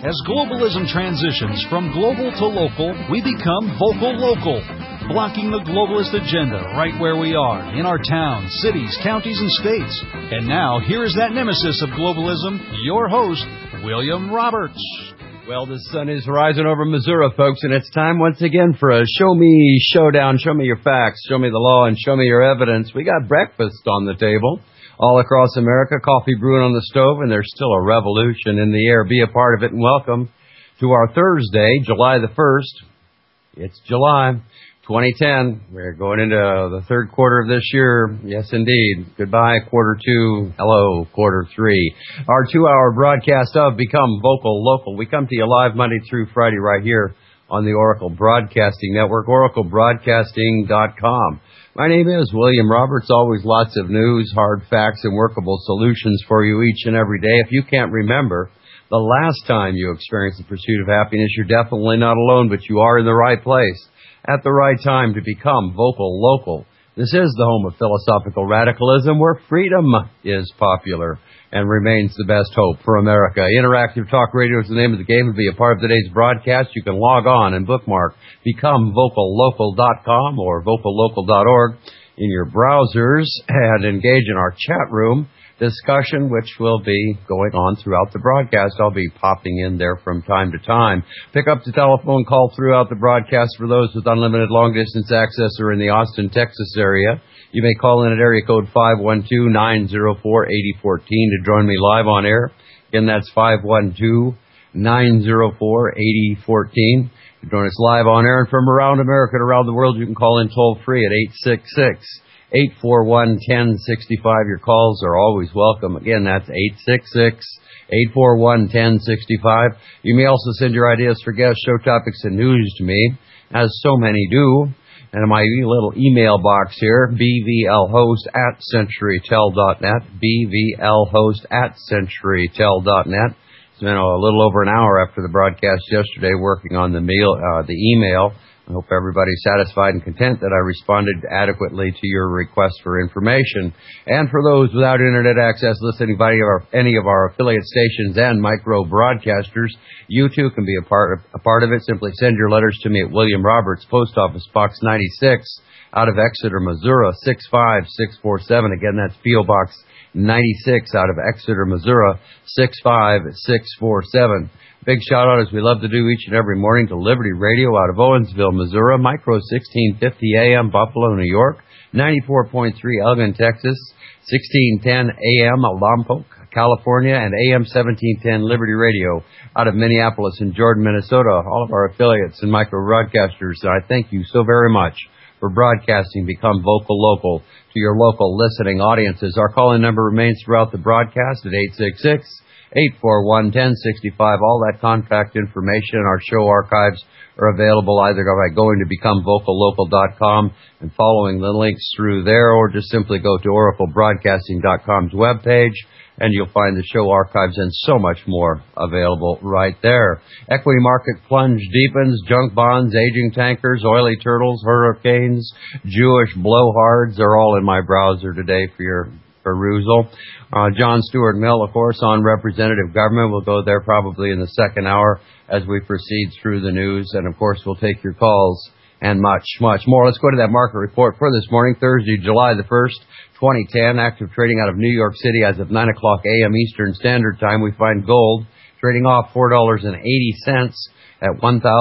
As globalism transitions from global to local, we become vocal local, blocking the globalist agenda right where we are, in our towns, cities, counties, and states. And now, here is that nemesis of globalism, your host, William Roberts. Well, the sun is rising over Missouri, folks, and it's time once again for a show me showdown. Show me your facts, show me the law, and show me your evidence. We got breakfast on the table all across America, coffee brewing on the stove, and there's still a revolution in the air. Be a part of it, and welcome to our Thursday, July the 1st. It's July 2010. We're going into the third quarter of this year. Yes, indeed. Goodbye, quarter two. Hello, quarter three. Our 2-hour broadcast of Become Vocal Local. We come to you live Monday through Friday right here on the Oracle Broadcasting Network, oraclebroadcasting.com. My name is William Roberts. Always lots of news, hard facts, and workable solutions for you each and every day. If you can't remember the last time you experienced the pursuit of happiness, you're definitely not alone, but you are in the right place at the right time to become vocal local. This is the home of philosophical radicalism, where freedom is popular and remains the best hope for America. Interactive Talk Radio is the name of the game. To be a part of today's broadcast, you can log on and bookmark becomevocallocal.com or vocallocal.org in your browsers and engage in our chat room discussion, which will be going on throughout the broadcast. I'll be popping in there from time to time. Pick up the telephone call throughout the broadcast for those with unlimited long-distance access or in the Austin, Texas area. You may call in at area code 512-904-8014 to join me live on air. Again, that's 512-904-8014. To join us live on air, and from around America and around the world, you can call in toll-free at 866-841-1065. Your calls are always welcome. Again, that's 866-841-1065. You may also send your ideas for guests, show topics, and news to me, as so many do. And my little email box here, bvlhost@centurytel.net, bvlhost@centurytel.net. Spent a little over an hour after the broadcast yesterday working on the email. I hope everybody's satisfied and content that I responded adequately to your request for information. And for those without internet access listening by any of our affiliate stations and micro broadcasters, you too can be a part of it. Simply send your letters to me at William Roberts, Post Office Box 96, out of Exeter, Missouri, 65647. Again, that's P.O. Box 96 out of Exeter, Missouri, 65647. Big shout out, as we love to do each and every morning, to Liberty Radio out of Owensville, Missouri, Micro 1650 AM, Buffalo, New York, 94.3 Elgin, Texas, 1610 AM, Lompoc, California, and AM 1710 Liberty Radio out of Minneapolis and Jordan, Minnesota. All of our affiliates and micro broadcasters, I thank you so very much for broadcasting Become Vocal Local to your local listening audiences. Our call-in number remains throughout the broadcast at 866-841-1065. All that contact information and our show archives are available either by going to becomevocallocal.com and following the links through there, or just simply go to oraclebroadcasting.com's webpage, and you'll find the show archives and so much more available right there. Equity market plunge deepens, junk bonds, aging tankers, oily turtles, hurricanes, Jewish blowhards are all in my browser today for your perusal. John Stuart Mill, of course, on representative government. We'll go there probably in the second hour as we proceed through the news. And, of course, we'll take your calls and much, much more. Let's go to that market report for this morning, Thursday, July the 1st, 2010. Active trading out of New York City as of 9 o'clock a.m. Eastern Standard Time. We find gold trading off $4.80 at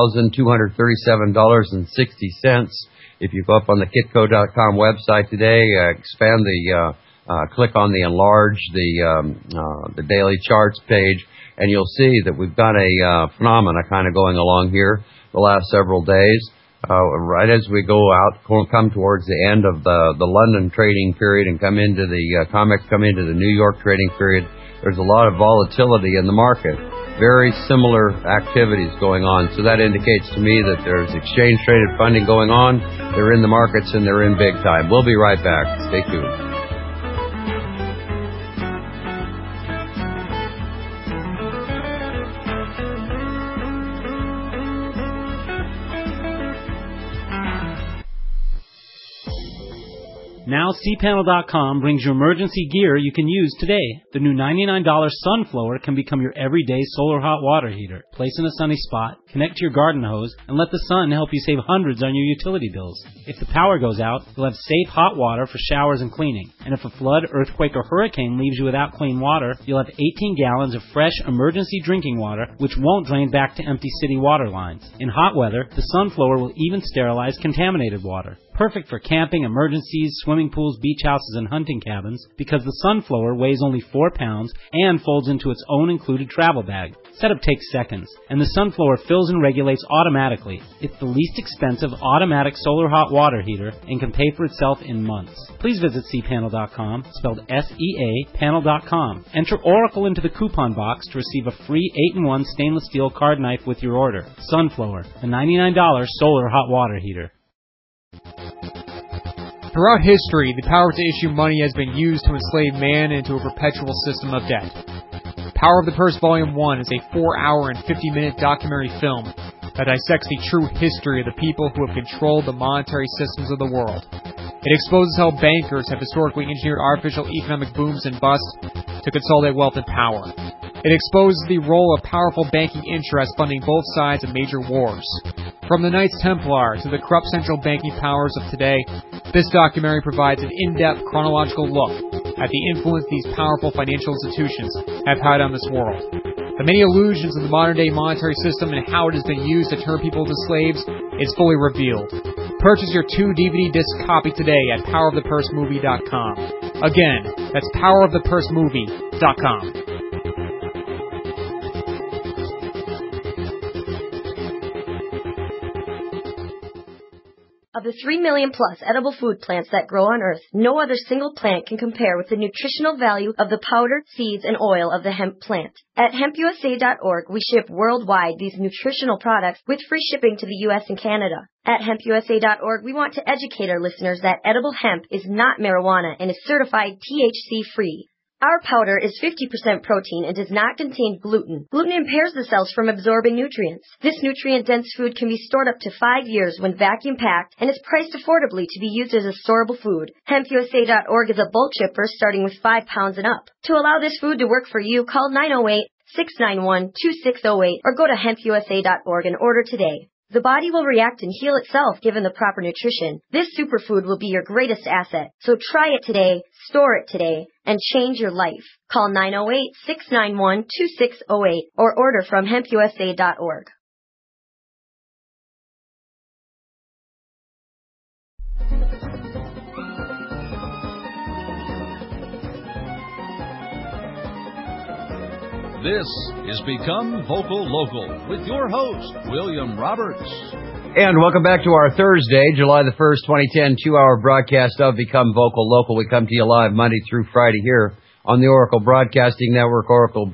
$1,237.60. If you go up on the Kitco.com website today, expand the click on the enlarge the daily charts page, and you'll see that we've got a phenomena kind of going along here the last several days. Right as we come towards the end of the London trading period and come into the COMEX, come into the New York trading period, there's a lot of volatility in the market. Very similar activities going on. So that indicates to me that there's exchange-traded funding going on. They're in the markets and they're in big time. We'll be right back. Stay tuned. Now cpanel.com brings you emergency gear you can use today. The new $99 Sunflower can become your everyday solar hot water heater. Place in a sunny spot, connect to your garden hose, and let the sun help you save hundreds on your utility bills. If the power goes out, you'll have safe hot water for showers and cleaning. And if a flood, earthquake, or hurricane leaves you without clean water, you'll have 18 gallons of fresh emergency drinking water, which won't drain back to empty city water lines. In hot weather, the Sunflower will even sterilize contaminated water. Perfect for camping, emergencies, swimming pools, beach houses, and hunting cabins because the Sunflower weighs only 4 pounds and folds into its own included travel bag. Setup takes seconds, and the Sunflower fills and regulates automatically. It's the least expensive automatic solar hot water heater and can pay for itself in months. Please visit cpanel.com, spelled S-E-A, panel.com. Enter Oracle into the coupon box to receive a free 8-in-1 stainless steel card knife with your order. Sunflower, the $99 solar hot water heater. Throughout history, the power to issue money has been used to enslave man into a perpetual system of debt. Power of the Purse Volume 1 is a 4-hour and 50-minute documentary film that dissects the true history of the people who have controlled the monetary systems of the world. It exposes how bankers have historically engineered artificial economic booms and busts to consolidate wealth and power. It exposes the role of powerful banking interests funding both sides of major wars. From the Knights Templar to the corrupt central banking powers of today, this documentary provides an in-depth chronological look at the influence these powerful financial institutions have had on this world. The many illusions of the modern-day monetary system and how it has been used to turn people into slaves is fully revealed. Purchase your 2-DVD disc copy today at powerofthepursemovie.com. Again, that's powerofthepursemovie.com. Of the 3 million plus edible food plants that grow on Earth, no other single plant can compare with the nutritional value of the powder, seeds, and oil of the hemp plant. At hempusa.org, we ship worldwide these nutritional products with free shipping to the U.S. and Canada. At hempusa.org, we want to educate our listeners that edible hemp is not marijuana and is certified THC-free. Our powder is 50% protein and does not contain gluten. Gluten impairs the cells from absorbing nutrients. This nutrient-dense food can be stored up to 5 years when vacuum-packed and is priced affordably to be used as a storable food. HempUSA.org is a bulk shipper starting with 5 pounds and up. To allow this food to work for you, call 908-691-2608 or go to hempusa.org and order today. The body will react and heal itself given the proper nutrition. This superfood will be your greatest asset. So try it today, store it today, and change your life. Call 908-691-2608 or order from hempusa.org. This is Become Vocal Local with your host, William Roberts. And welcome back to our Thursday, July the 1st, 2010, 2-hour broadcast of Become Vocal Local. We come to you live Monday through Friday here on the Oracle Broadcasting Network,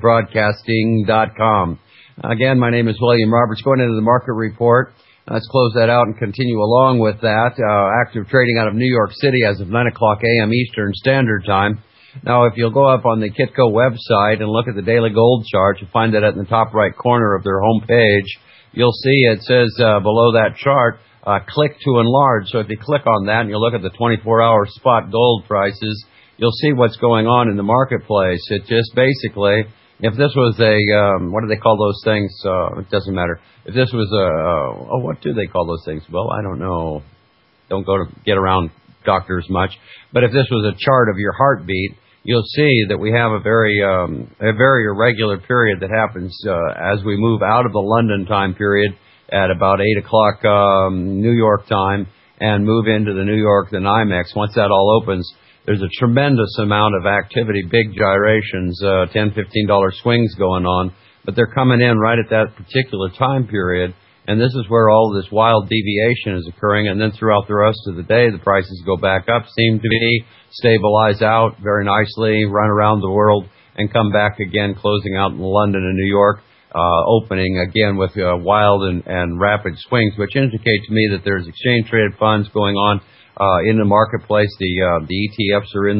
oraclebroadcasting.com. Again, my name is William Roberts. Going into the market report, let's close that out and continue along with that. Active trading out of New York City as of 9 o'clock a.m. Eastern Standard Time. Now, if you'll go up on the Kitco website and look at the daily gold chart, you'll find that at the top right corner of their home page, you'll see it says below that chart, click to enlarge. So if you click on that and you look at the 24-hour spot gold prices, you'll see what's going on in the marketplace. It just basically, if this was a, what do they call those things? It doesn't matter. If this was what do they call those things? Well, I don't know. Don't get around doctors much. But if this was a chart of your heartbeat, you'll see that we have a very irregular period that happens as we move out of the London time period at about 8 o'clock New York time and move into the New York, the NYMEX. Once that all opens, there's a tremendous amount of activity, big gyrations, $10, $15 swings going on, but they're coming in right at that particular time period. And this is where all this wild deviation is occurring. And then throughout the rest of the day, the prices go back up, seem to be stabilize out very nicely, run around the world, and come back again, closing out in London and New York, opening again with wild and rapid swings, which indicate to me that there's exchange-traded funds going on in the marketplace. The ETFs are in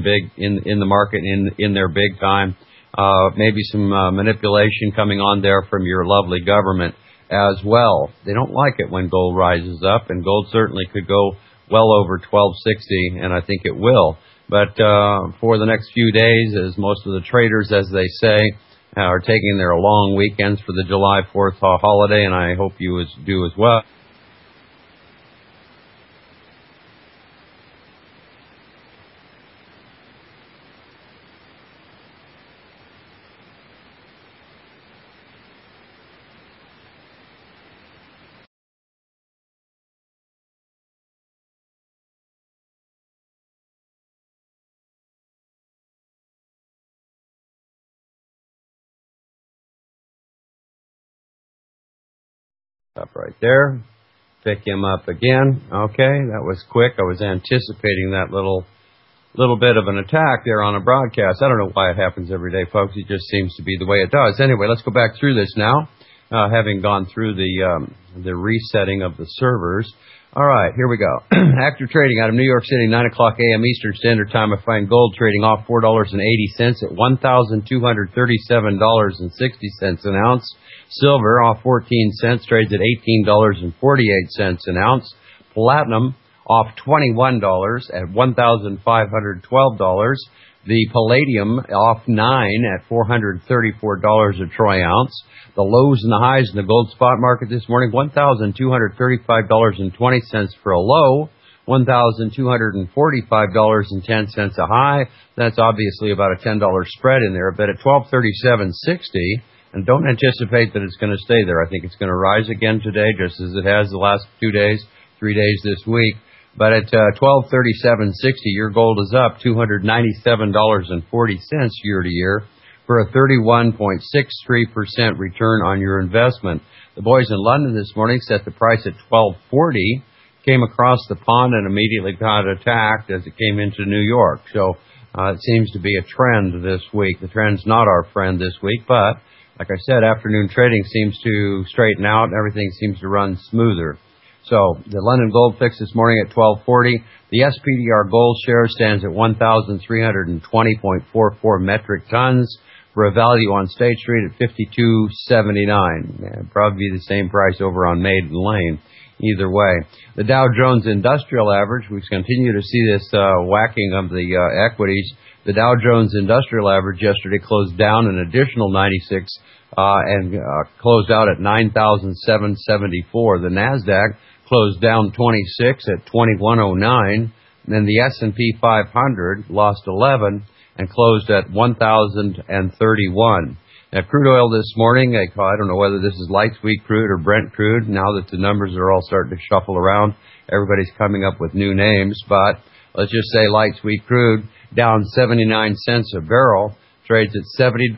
the market in their big time. Maybe some manipulation coming on there from your lovely government as well. They don't like it when gold rises up, and gold certainly could go well over 1260, and I think it will. But for the next few days, as most of the traders, as they say, are taking their long weekends for the July 4th holiday, and I hope you do as well. Up right there. Pick him up again. Okay, that was quick. I was anticipating that little bit of an attack there on a broadcast. I don't know why it happens every day, folks. It just seems to be the way it does. Anyway, let's go back through this now, having gone through the resetting of the servers. All right, here we go. Active trading out of New York City, 9 o'clock a.m. Eastern Standard Time. I find gold trading off $4.80 at $1,237.60 an ounce. Silver off 14 cents, trades at $18.48 an ounce. Platinum off $21 at $1,512. The palladium off 9 at $434 a troy ounce. The lows and the highs in the gold spot market this morning, $1,235.20 for a low, $1,245.10 a high. That's obviously about a $10 spread in there, but at $1237.60, and don't anticipate that it's going to stay there. I think it's going to rise again today, just as it has the last 2 days, 3 days this week. But at $1237.60, your gold is up $297.40 year to year for a 31.63% return on your investment. The boys in London this morning set the price at $1240, came across the pond and immediately got attacked as it came into New York. So it seems to be a trend this week. The trend's not our friend this week, but like I said, afternoon trading seems to straighten out and everything seems to run smoother. So the London Gold Fix this morning at $1240. The SPDR Gold share stands at 1,320.44 metric tons for a value on State Street at $52.79. Yeah, probably the same price over on Maiden Lane. Either way, the Dow Jones Industrial Average, we continue to see this whacking of the equities. The Dow Jones Industrial Average yesterday closed down an additional 96 and closed out at 9,774. The Nasdaq closed down 26 at 2109. Then the S&P 500 lost 11 and closed at 1,031. Now, crude oil this morning, I don't know whether this is light sweet crude or Brent crude. Now that the numbers are all starting to shuffle around, everybody's coming up with new names. But let's just say light sweet crude, down 79 cents a barrel, trades at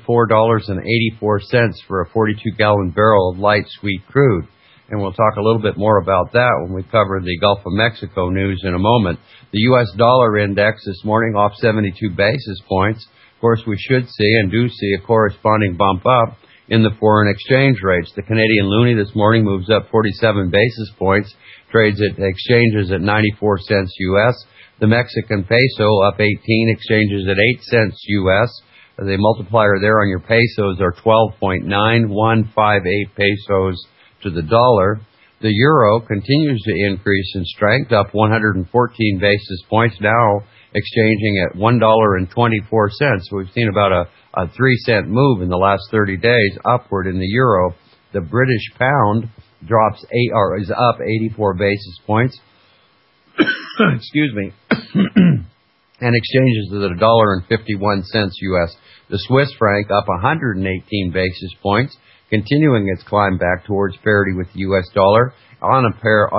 $74.84 for a 42-gallon barrel of light sweet crude. And we'll talk a little bit more about that when we cover the Gulf of Mexico news in a moment. The U.S. dollar index this morning off 72 basis points. Of course, we should see and do see a corresponding bump up in the foreign exchange rates. The Canadian loonie this morning moves up 47 basis points, trades at exchanges at 94 cents U.S. The Mexican peso up 18, exchanges at 8 cents U.S. The multiplier there on your pesos are 12.9158 pesos to the dollar. The euro continues to increase in strength, up 114 basis points, now exchanging at $1.24. So we've seen about a 3-cent move in the last 30 days upward in the euro. The British pound is up 84 basis points. Excuse me. And exchanges at $1.51 US. The Swiss franc up 118 basis points, continuing its climb back towards parity with the U.S. dollar, on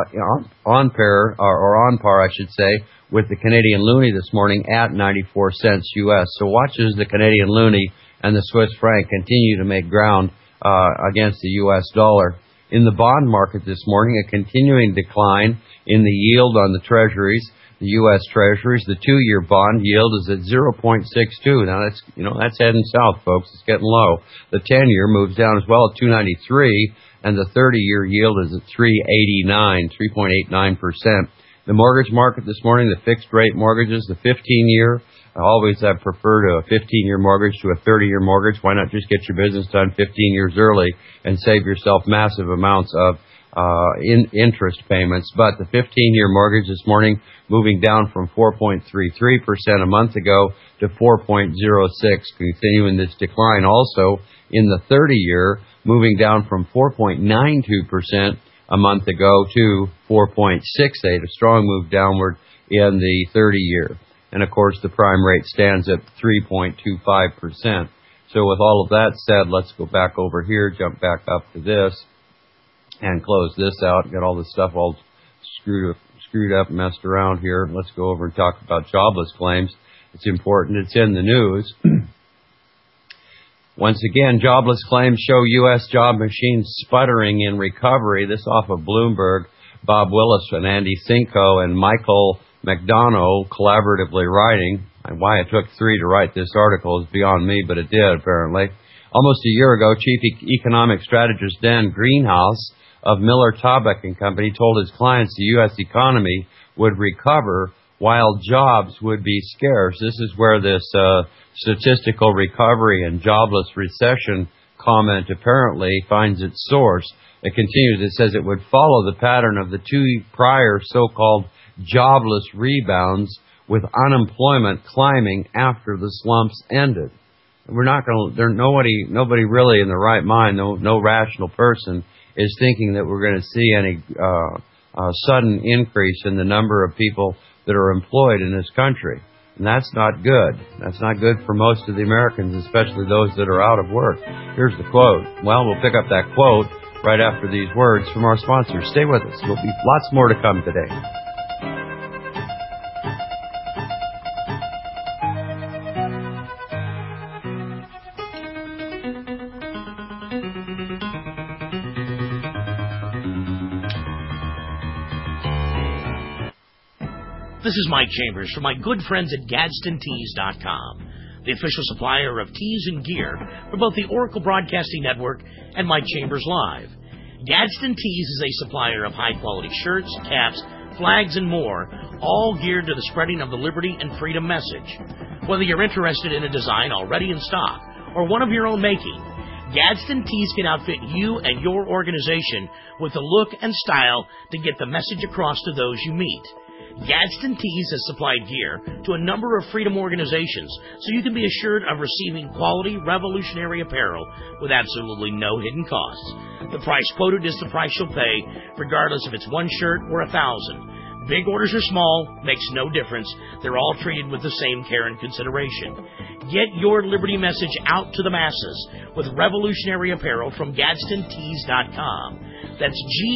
par, I should say, with the Canadian loonie this morning at 94 cents U.S. So watch as the Canadian loonie and the Swiss franc continue to make ground against the U.S. dollar. In the bond market this morning, a continuing decline in the yield on the treasuries. The U.S. Treasuries, the 2-year bond yield is at 0.62. Now that's heading south, folks. It's getting low. The 10-year moves down as well at 2.93, and the 30-year yield is at 3.89%. The mortgage market this morning, the fixed rate mortgages, the 15-year. I've preferred a 15-year mortgage to a 30-year mortgage. Why not just get your business done 15 years early and save yourself massive amounts of interest payments. But the 15-year mortgage this morning moving down from 4.33% a month ago to 4.06%, continuing this decline. Also, in the 30-year, moving down from 4.92% a month ago to 4.68%, a strong move downward in the 30-year. And, of course, the prime rate stands at 3.25%. So with all of that said, let's go back over here, jump back up to this, and close this out, get all this stuff all screwed up, messed around here. Let's go over and talk about jobless claims. It's important. It's in the news. Once again, jobless claims show U.S. job machines sputtering in recovery. This off of Bloomberg. Bob Willis and Andy Cinco and Michael McDonough collaboratively writing. Why it took three to write this article is beyond me, but it did, apparently. Almost a year ago, Chief Economic Strategist Dan Greenhouse of Miller Tabak and Company told his clients the U.S. economy would recover while jobs would be scarce. This is where this statistical recovery and jobless recession comment apparently finds its source. It continues. It says it would follow the pattern of the two prior so-called jobless rebounds, with unemployment climbing after the slumps ended. We're not going to. Nobody really in the right mind, no rational person is thinking that we're going to see any sudden increase in the number of people that are employed in this country. And that's not good. That's not good for most of the Americans, especially those that are out of work. Here's the quote. Well, we'll pick up that quote right after these words from our sponsors. Stay with us. There'll be lots more to come today. This is Mike Chambers from my good friends at GadsdenTees.com, the official supplier of tees and gear for both the Oracle Broadcasting Network and Mike Chambers Live. Gadsden Tees is a supplier of high-quality shirts, caps, flags, and more, all geared to the spreading of the liberty and freedom message. Whether you're interested in a design already in stock or one of your own making, Gadsden Tees can outfit you and your organization with the look and style to get the message across to those you meet. Gadsden Tees has supplied gear to a number of freedom organizations, so you can be assured of receiving quality, revolutionary apparel with absolutely no hidden costs. The price quoted is the price you'll pay, regardless if it's one shirt or 1,000. Big orders or small, makes no difference. They're all treated with the same care and consideration. Get your liberty message out to the masses with revolutionary apparel from GadsdenTees.com. That's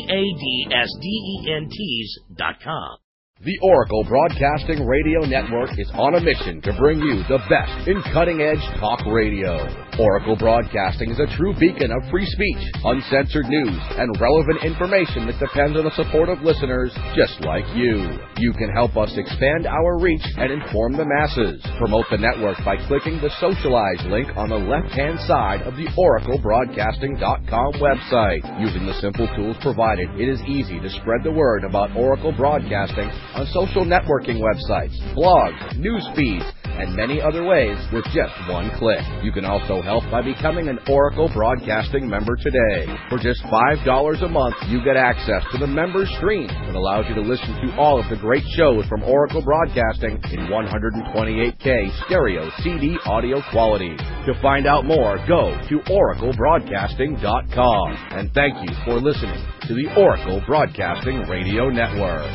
GadsdenTees.com. The Oracle Broadcasting Radio Network is on a mission to bring you the best in cutting-edge talk radio. Oracle Broadcasting is a true beacon of free speech, uncensored news, and relevant information that depends on the support of listeners just like you. You can help us expand our reach and inform the masses. Promote the network by clicking the Socialize link on the left-hand side of the OracleBroadcasting.com website. Using the simple tools provided, it is easy to spread the word about Oracle Broadcasting on social networking websites, blogs, news feeds, and many other ways with just one click. You can also help by becoming an Oracle Broadcasting member today. For just $5 a month, you get access to the member stream that allows you to listen to all of the great shows from Oracle Broadcasting in 128K stereo CD audio quality. To find out more, go to oraclebroadcasting.com. And thank you for listening to the Oracle Broadcasting Radio Network.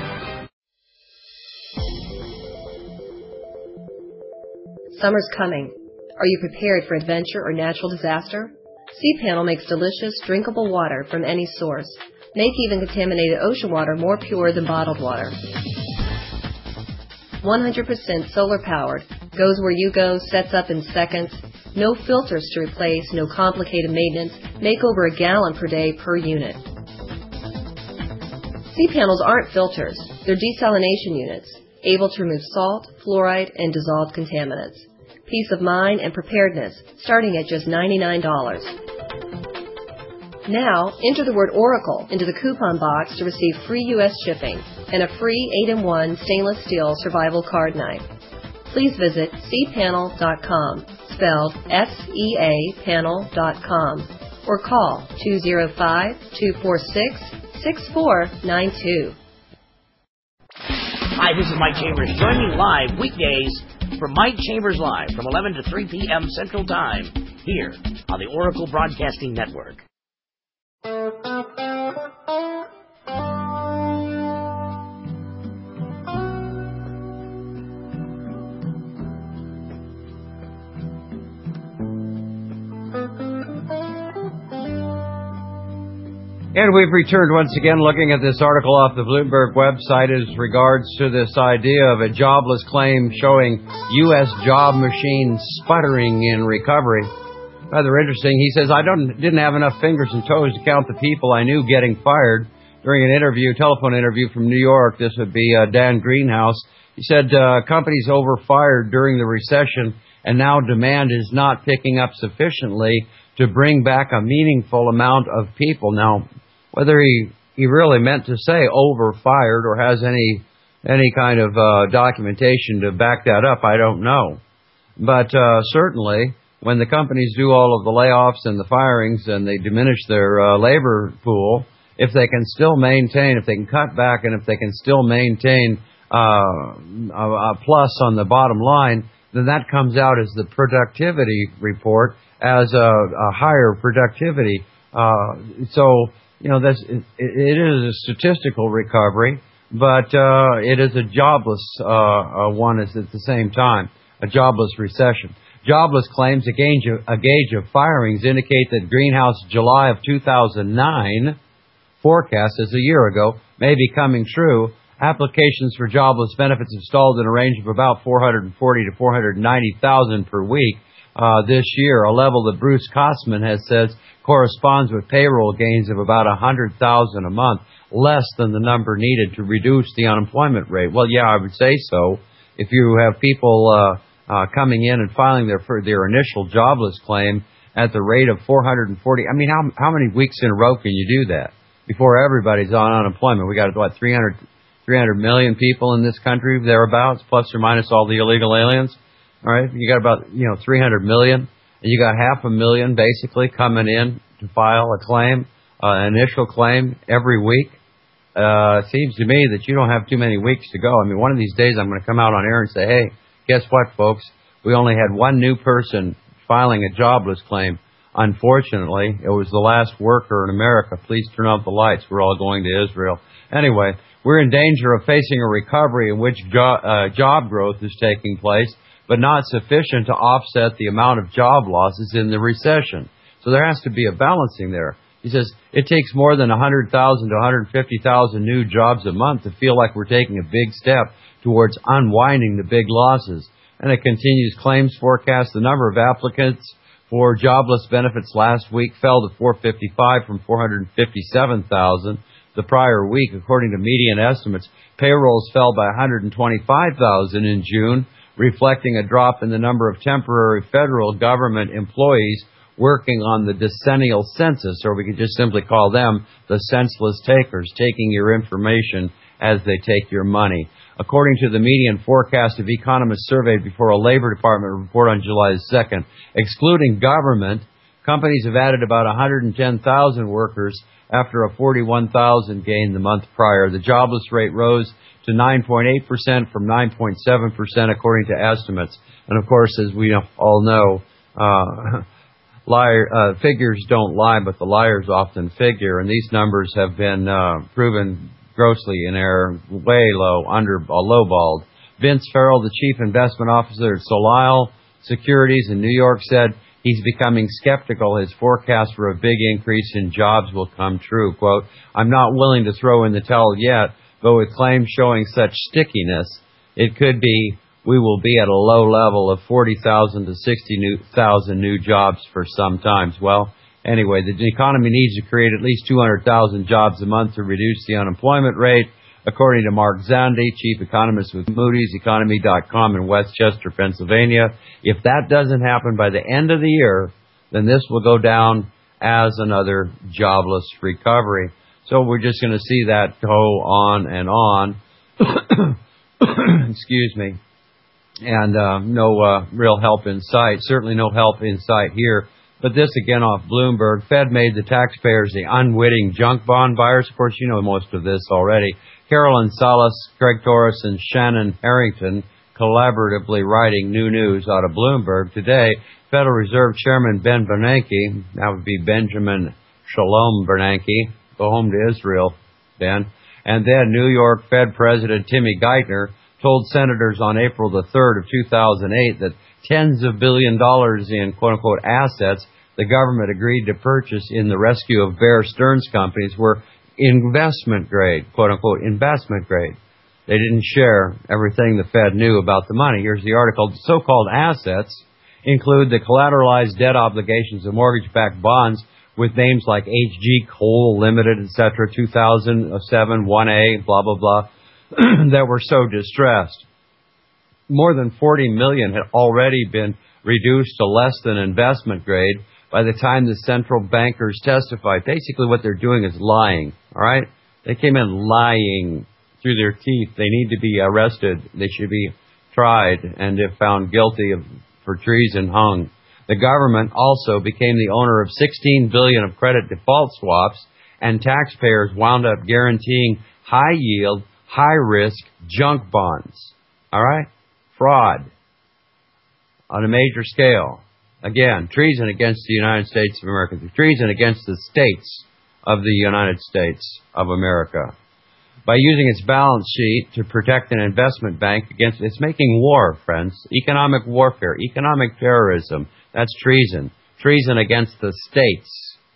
Summer's coming. Are you prepared for adventure or natural disaster? cPanel makes delicious, drinkable water from any source. Make even contaminated ocean water more pure than bottled water. 100% solar powered, goes where you go, sets up in seconds. No filters to replace, no complicated maintenance. Make over a gallon per day per unit. cPanels aren't filters. They're desalination units, able to remove salt, fluoride, and dissolved contaminants. Peace of mind and preparedness, starting at just $99. Now, enter the word Oracle into the coupon box to receive free U.S. shipping and a free 8-in-1 stainless steel survival card knife. Please visit cpanel.com, spelled SEA panel.com, or call 205-246-0000. 6492. Hi, this is Mike Chambers. Join me live weekdays for Mike Chambers Live from 11 to 3 p.m. Central Time here on the Oracle Broadcasting Network. And we've returned once again looking at this article off the Bloomberg website as regards to this idea of a jobless claim showing U.S. job machine sputtering in recovery. Rather interesting. He says, I didn't have enough fingers and toes to count the people I knew getting fired. During an telephone interview from New York, this would be Dan Greenhouse, he said companies overfired during the recession and now demand is not picking up sufficiently to bring back a meaningful amount of people. Now, whether he really meant to say overfired or has any kind of documentation to back that up, I don't know. But certainly, when the companies do all of the layoffs and the firings and they diminish their labor pool, if they can still maintain, if they can cut back and if they can still maintain a plus on the bottom line, then that comes out as the productivity report as a higher productivity. So, you know, it is a statistical recovery, but it is a jobless one at the same time, a jobless recession. Jobless claims, a gauge of firings, indicate that Greenhouse July of 2009 forecast, as a year ago, may be coming true. Applications for jobless benefits have stalled in a range of about 440 to 490,000 per week this year, a level that Bruce Kosman has said corresponds with payroll gains of about 100,000 a month, less than the number needed to reduce the unemployment rate. Well, yeah, I would say so. If you have people coming in and filing their initial jobless claim at the rate of 440, I mean, how many weeks in a row can you do that before everybody's on unemployment? We got, 300 million people in this country, thereabouts, plus or minus all the illegal aliens. All right, you got about 300 million, and you got 500,000 basically coming in to file a claim, initial claim every week. It seems to me that you don't have too many weeks to go. I mean, one of these days I'm going to come out on air and say, hey, guess what, folks? We only had one new person filing a jobless claim. Unfortunately, it was the last worker in America. Please turn off the lights. We're all going to Israel. Anyway, we're in danger of facing a recovery in which job growth is taking place, but not sufficient to offset the amount of job losses in the recession. So there has to be a balancing there. He says, it takes more than 100,000 to 150,000 new jobs a month to feel like we're taking a big step towards unwinding the big losses. And it continues, claims forecast the number of applicants for jobless benefits last week fell to 455 from 457,000 the prior week. According to median estimates, payrolls fell by 125,000 in June, reflecting a drop in the number of temporary federal government employees working on the decennial census, or we could just simply call them the senseless takers, taking your information as they take your money. According to the median forecast of economists surveyed before a Labor Department report on July 2nd, excluding government, companies have added about 110,000 workers after a 41,000 gain the month prior. The jobless rate rose to 9.8% from 9.7% according to estimates. And of course, as we all know, figures don't lie, but the liars often figure. And these numbers have been proven grossly in error, way low, lowballed. Vince Farrell, the chief investment officer at Solisle Securities in New York, said he's becoming skeptical his forecast for a big increase in jobs will come true. Quote, I'm not willing to throw in the towel yet, but with claims showing such stickiness, it could be we will be at a low level of 40,000 to 60,000 new jobs for some time. Well, anyway, the economy needs to create at least 200,000 jobs a month to reduce the unemployment rate, according to Mark Zandi, chief economist with Moody's Economy.com in Westchester, Pennsylvania. If that doesn't happen by the end of the year, then this will go down as another jobless recovery. So we're just going to see that go on and on. Excuse me. And no real help in sight. Certainly no help in sight here But this again off Bloomberg. Fed made the taxpayers the unwitting junk bond buyers. Of course, you know most of this already. Carolyn Salas, Greg Torres, and Shannon Harrington collaboratively writing new news out of Bloomberg today. Federal Reserve Chairman Ben Bernanke, that would be Benjamin Shalom Bernanke, go home to Israel, Ben. And then New York Fed President Timmy Geithner told senators on April the 3rd of 2008 that tens of billions of dollars in quote-unquote assets the government agreed to purchase in the rescue of Bear Stearns companies were investment grade, quote-unquote investment grade. They didn't share everything the Fed knew about the money. Here's the article. The so-called assets include the collateralized debt obligations of mortgage-backed bonds with names like HG Coal Limited, etc., 2007, 1A, blah, blah, blah, that were so distressed. More than 40 million had already been reduced to less than investment grade by the time the central bankers testified. Basically what they're doing is lying, all right? They came in lying through their teeth. They need to be arrested. They should be tried and, if found guilty for treason, hung. The government also became the owner of $16 billion of credit default swaps, and taxpayers wound up guaranteeing high-yield, high-risk junk bonds. All right? Fraud on a major scale. Again, treason against the United States of America. Treason against the states of the United States of America. By using its balance sheet to protect an investment bank against, it's making war, friends. Economic warfare, economic terrorism. That's treason. Treason against the states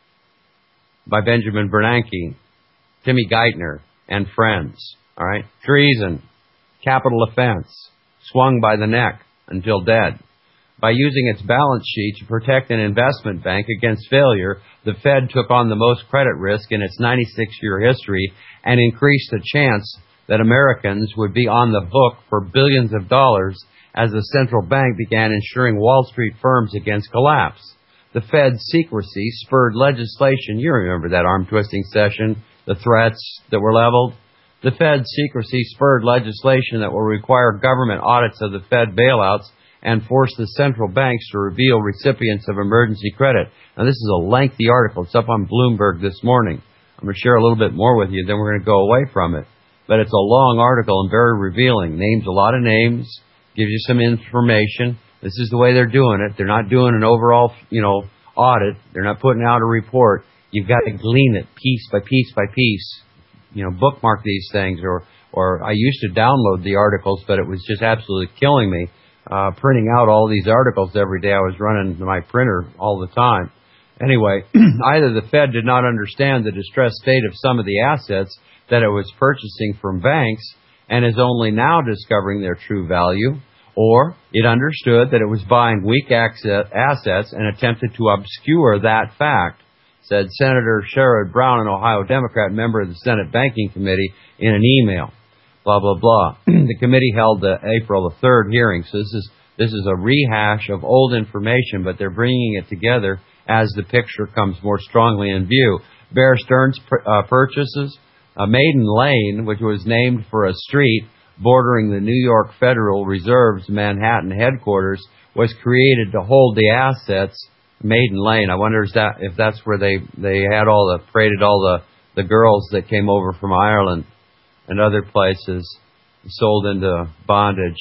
by Benjamin Bernanke, Timmy Geithner, and friends. All right? Treason. Capital offense. Swung by the neck until dead. By using its balance sheet to protect an investment bank against failure, the Fed took on the most credit risk in its 96-year history and increased the chance that Americans would be on the hook for billions of dollars as the central bank began insuring Wall Street firms against collapse. The Fed's secrecy spurred legislation. You remember that arm-twisting session, the threats that were leveled? The Fed's secrecy spurred legislation that will require government audits of the Fed bailouts and force the central banks to reveal recipients of emergency credit. Now, this is a lengthy article. It's up on Bloomberg this morning. I'm going to share a little bit more with you, then we're going to go away from it. But it's a long article and very revealing. Names a lot of names, gives you some information. This is the way they're doing it. They're not doing an overall, audit. They're not putting out a report. You've got to glean it piece by piece by piece. Bookmark these things. Or I used to download the articles, but it was just absolutely killing me. Printing out all these articles every day. I was running my printer all the time. Anyway, either the Fed did not understand the distressed state of some of the assets that it was purchasing from banks and is only now discovering their true value, or it understood that it was buying weak assets and attempted to obscure that fact, said Senator Sherrod Brown, an Ohio Democrat member of the Senate Banking Committee, in an email. Blah, blah, blah. The committee held the April the 3rd hearing, so this is a rehash of old information, but they're bringing it together as the picture comes more strongly in view. Bear Stearns purchases Maiden Lane, which was named for a street bordering the New York Federal Reserve's Manhattan headquarters, was created to hold the assets. Maiden Lane. I wonder if that's where they had paraded all the girls that came over from Ireland and other places, sold into bondage,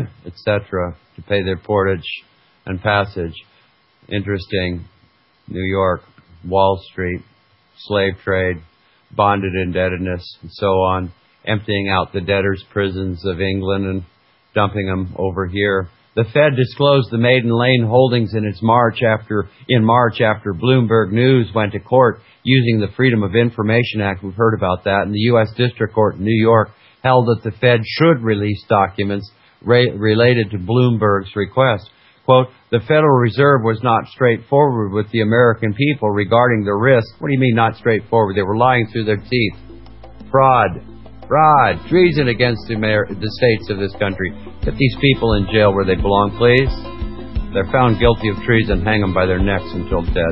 etc., to pay their portage and passage. Interesting. New York, Wall Street, slave trade, bonded indebtedness, and so on, emptying out the debtors' prisons of England and dumping them over here. The Fed disclosed the Maiden Lane holdings in March after Bloomberg News went to court using the Freedom of Information Act. We've heard about that. And the U.S. District Court in New York held that the Fed should release documents related to Bloomberg's request. Quote, the Federal Reserve was not straightforward with the American people regarding the risk. What do you mean not straightforward? They were lying through their teeth. Fraud, treason against the states of this country. Get these people in jail where they belong, please. If they're found guilty of treason, hang them by their necks until dead.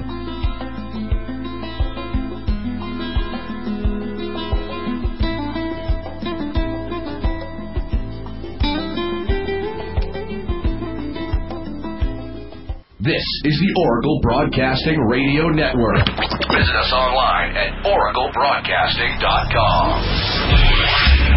This is the Oracle Broadcasting Radio Network. Visit us online at oraclebroadcasting.com.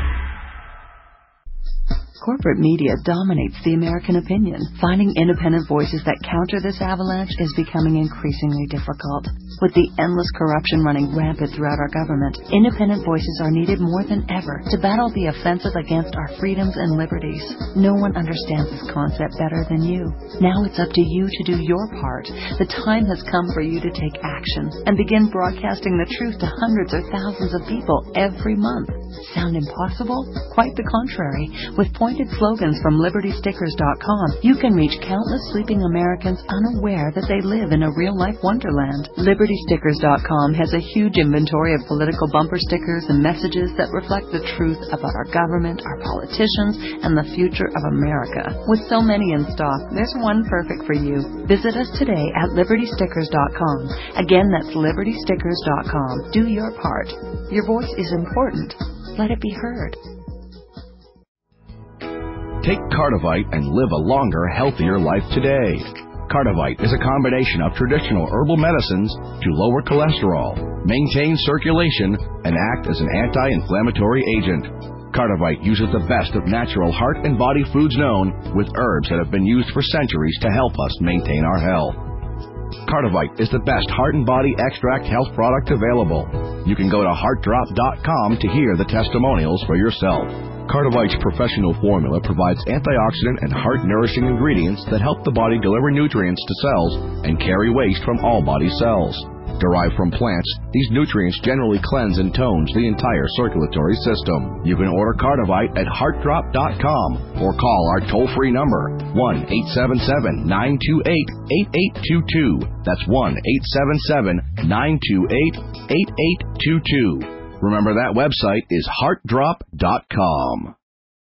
Corporate media dominates the American opinion. Finding independent voices that counter this avalanche is becoming increasingly difficult. With the endless corruption running rampant throughout our government, independent voices are needed more than ever to battle the offensive against our freedoms and liberties. No one understands this concept better than you. Now it's up to you to do your part. The time has come for you to take action and begin broadcasting the truth to hundreds or thousands of people every month. Sound impossible? Quite the contrary. With pointed slogans from LibertyStickers.com, you can reach countless sleeping Americans unaware that they live in a real-life wonderland. LibertyStickers.com has a huge inventory of political bumper stickers and messages that reflect the truth about our government, our politicians, and the future of America. With so many in stock, there's one perfect for you. Visit us today at LibertyStickers.com. Again, that's LibertyStickers.com. Do your part. Your voice is important. Let it be heard. Take Cardivite and live a longer, healthier life today. Cardivite is a combination of traditional herbal medicines to lower cholesterol, maintain circulation, and act as an anti-inflammatory agent. Cardivite uses the best of natural heart and body foods known, with herbs that have been used for centuries to help us maintain our health. Cardivite is the best heart and body extract health product available. You can go to heartdrop.com to hear the testimonials for yourself. Cardivite's professional formula provides antioxidant and heart-nourishing ingredients that help the body deliver nutrients to cells and carry waste from all body cells. Derived from plants, these nutrients generally cleanse and tones the entire circulatory system. You can order Cardivite at heartdrop.com or call our toll-free number, 1-877-928-8822. That's 1-877-928-8822. Remember, that website is heartdrop.com.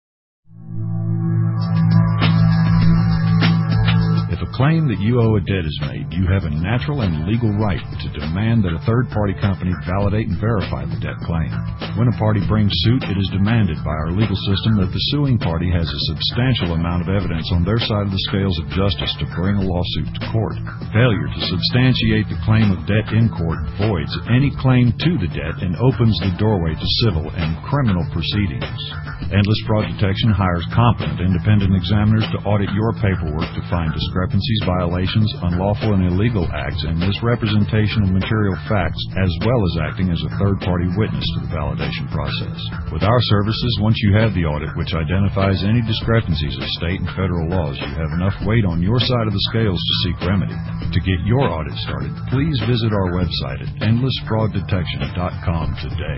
If a claim that you owe a debt is made, you have a natural and legal right to demand that a third-party company validate and verify the debt claim. When a party brings suit, it is demanded by our legal system that the suing party has a substantial amount of evidence on their side of the scales of justice to bring a lawsuit to court. Failure to substantiate the claim of debt in court voids any claim to the debt and opens the doorway to civil and criminal proceedings. Endless Fraud Detection hires competent independent examiners to audit your paperwork to find discrepancies, violations, unlawful and illegal acts, and misrepresentation of material facts, as well as acting as a third-party witness to the validation process. With our services, once you have the audit, which identifies any discrepancies of state and federal laws, you have enough weight on your side of the scales to seek remedy. To get your audit started, please visit our website at endlessfrauddetection.com today.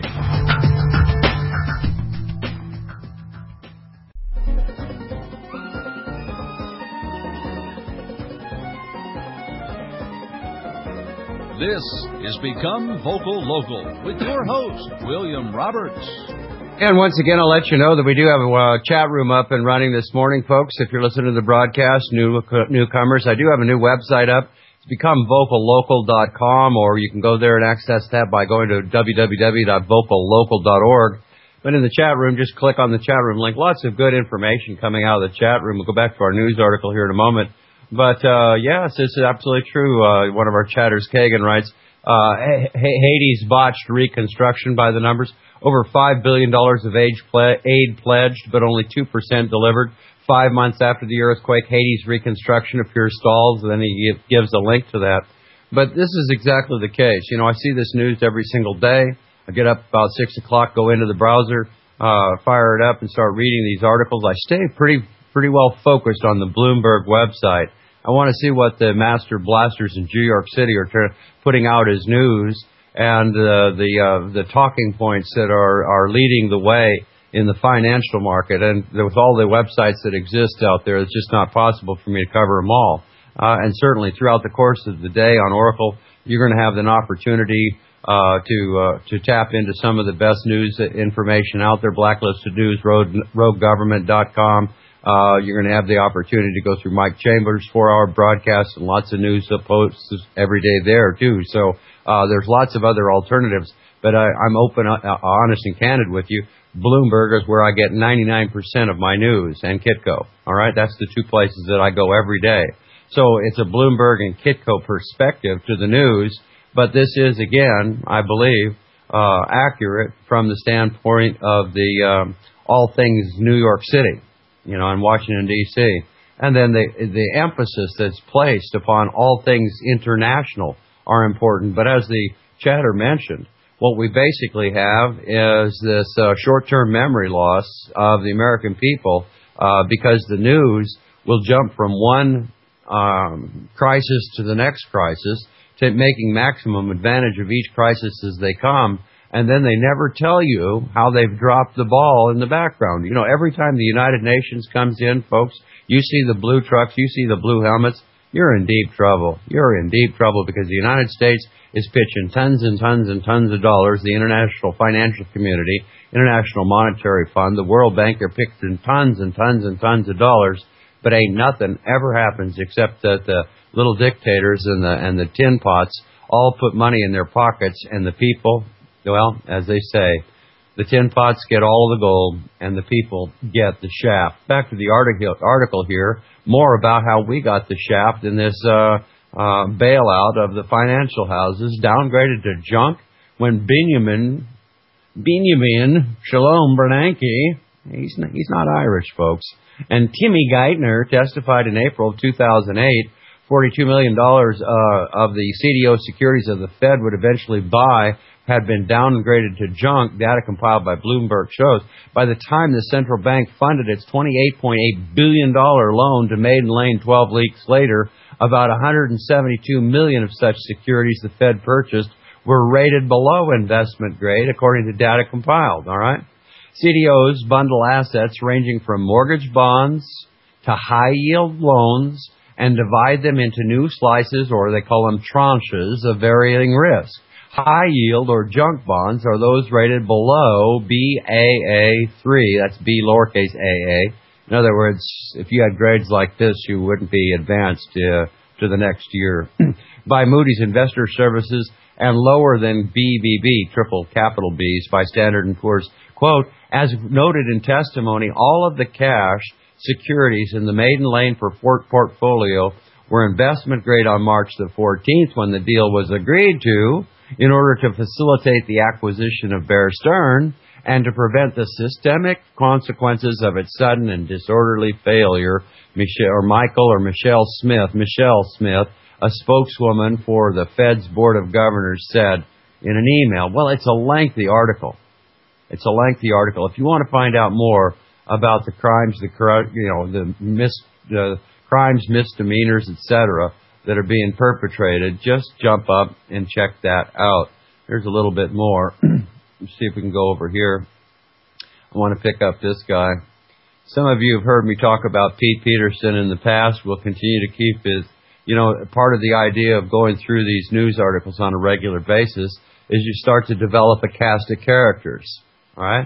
This is Become Vocal Local with your host, William Roberts. And once again, I'll let you know that we do have a chat room up and running this morning, folks. If you're listening to the broadcast, newcomers, I do have a new website up. It's becomevocallocal.com, or you can go there and access that by going to www.vocallocal.org. But in the chat room, just click on the chat room link. Lots of good information coming out of the chat room. We'll go back to our news article here in a moment. But, yes, this is absolutely true. One of our chatters, Kagan, writes, Haiti's botched reconstruction by the numbers. Over $5 billion of aid pledged, but only 2% delivered. 5 months after the earthquake, Haiti's reconstruction appears stalled. Then he gives a link to that. But this is exactly the case. You know, I see this news every single day. I get up about 6 o'clock, go into the browser, fire it up, and start reading these articles. I stay pretty well focused on the Bloomberg website. I want to see what the master blasters in New York City are putting out as news, and the talking points that are leading the way in the financial market. And with all the websites that exist out there, it's just not possible for me to cover them all. And certainly throughout the course of the day on Oracle, you're going to have an opportunity to tap into some of the best news information out there. Blacklisted News, RogueGovernment.com. You're going to have the opportunity to go through Mike Chambers' 4-hour broadcast and lots of news posts every day there, too. So there's lots of other alternatives. But I'm open, honest, and candid with you. Bloomberg is where I get 99% of my news, and Kitco. All right? That's the two places that I go every day. So it's a Bloomberg and Kitco perspective to the news, but this is, again, I believe, accurate from the standpoint of the all things New York City, and Washington, D.C. And then the emphasis that's placed upon all things international are important. But as the chatter mentioned, what we basically have is this short-term memory loss of the American people because the news will jump from one crisis to the next crisis, to making maximum advantage of each crisis as they come, and then they never tell you how they've dropped the ball in the background. Every time the United Nations comes in, folks, you see the blue trucks, you see the blue helmets, you're in deep trouble. You're in deep trouble because the United States is pitching tons and tons and tons of dollars. The international financial community, International Monetary Fund, the World Bank are pitching tons and tons and tons of dollars, but ain't nothing ever happens except that the little dictators and the tin pots all put money in their pockets, and the people, well, as they say, the tin pots get all of the gold, and the people get the shaft. Back to the article here, more about how we got the shaft in this bailout of the financial houses, downgraded to junk when Benjamin Shalom Bernanke, he's not Irish, folks, and Timmy Geithner testified in April of 2008, $42 million of the CDO securities of the Fed would eventually buy had been downgraded to junk. Data compiled by Bloomberg shows by the time the central bank funded its $28.8 billion loan to Maiden Lane 12 weeks later, about $172 million of such securities the Fed purchased were rated below investment grade, according to data compiled. All right, CDOs bundle assets ranging from mortgage bonds to high-yield loans and divide them into new slices, or they call them tranches, of varying risk. High-yield or junk bonds are those rated below Baa3. That's B lowercase aa. In other words, if you had grades like this, you wouldn't be advanced to the next year. By Moody's Investor Services, and lower than BBB, triple capital Bs, by Standard & Poor's. Quote, as noted in testimony, all of the cash securities in the Maiden Lane portfolio were investment grade on March the 14th when the deal was agreed to, in order to facilitate the acquisition of Bear Stearns and to prevent the systemic consequences of its sudden and disorderly failure. Michelle Smith, a spokeswoman for the Fed's Board of Governors, said in an email. Well, it's a lengthy article. If you want to find out more about the crimes, the crimes, misdemeanors, etc., that are being perpetrated, just jump up and check that out. Here's a little bit more. Let's see if we can go over here. I want to pick up this guy. Some of you have heard me talk about Pete Peterson in the past. We'll continue to keep his, part of the idea of going through these news articles on a regular basis is you start to develop a cast of characters, all right?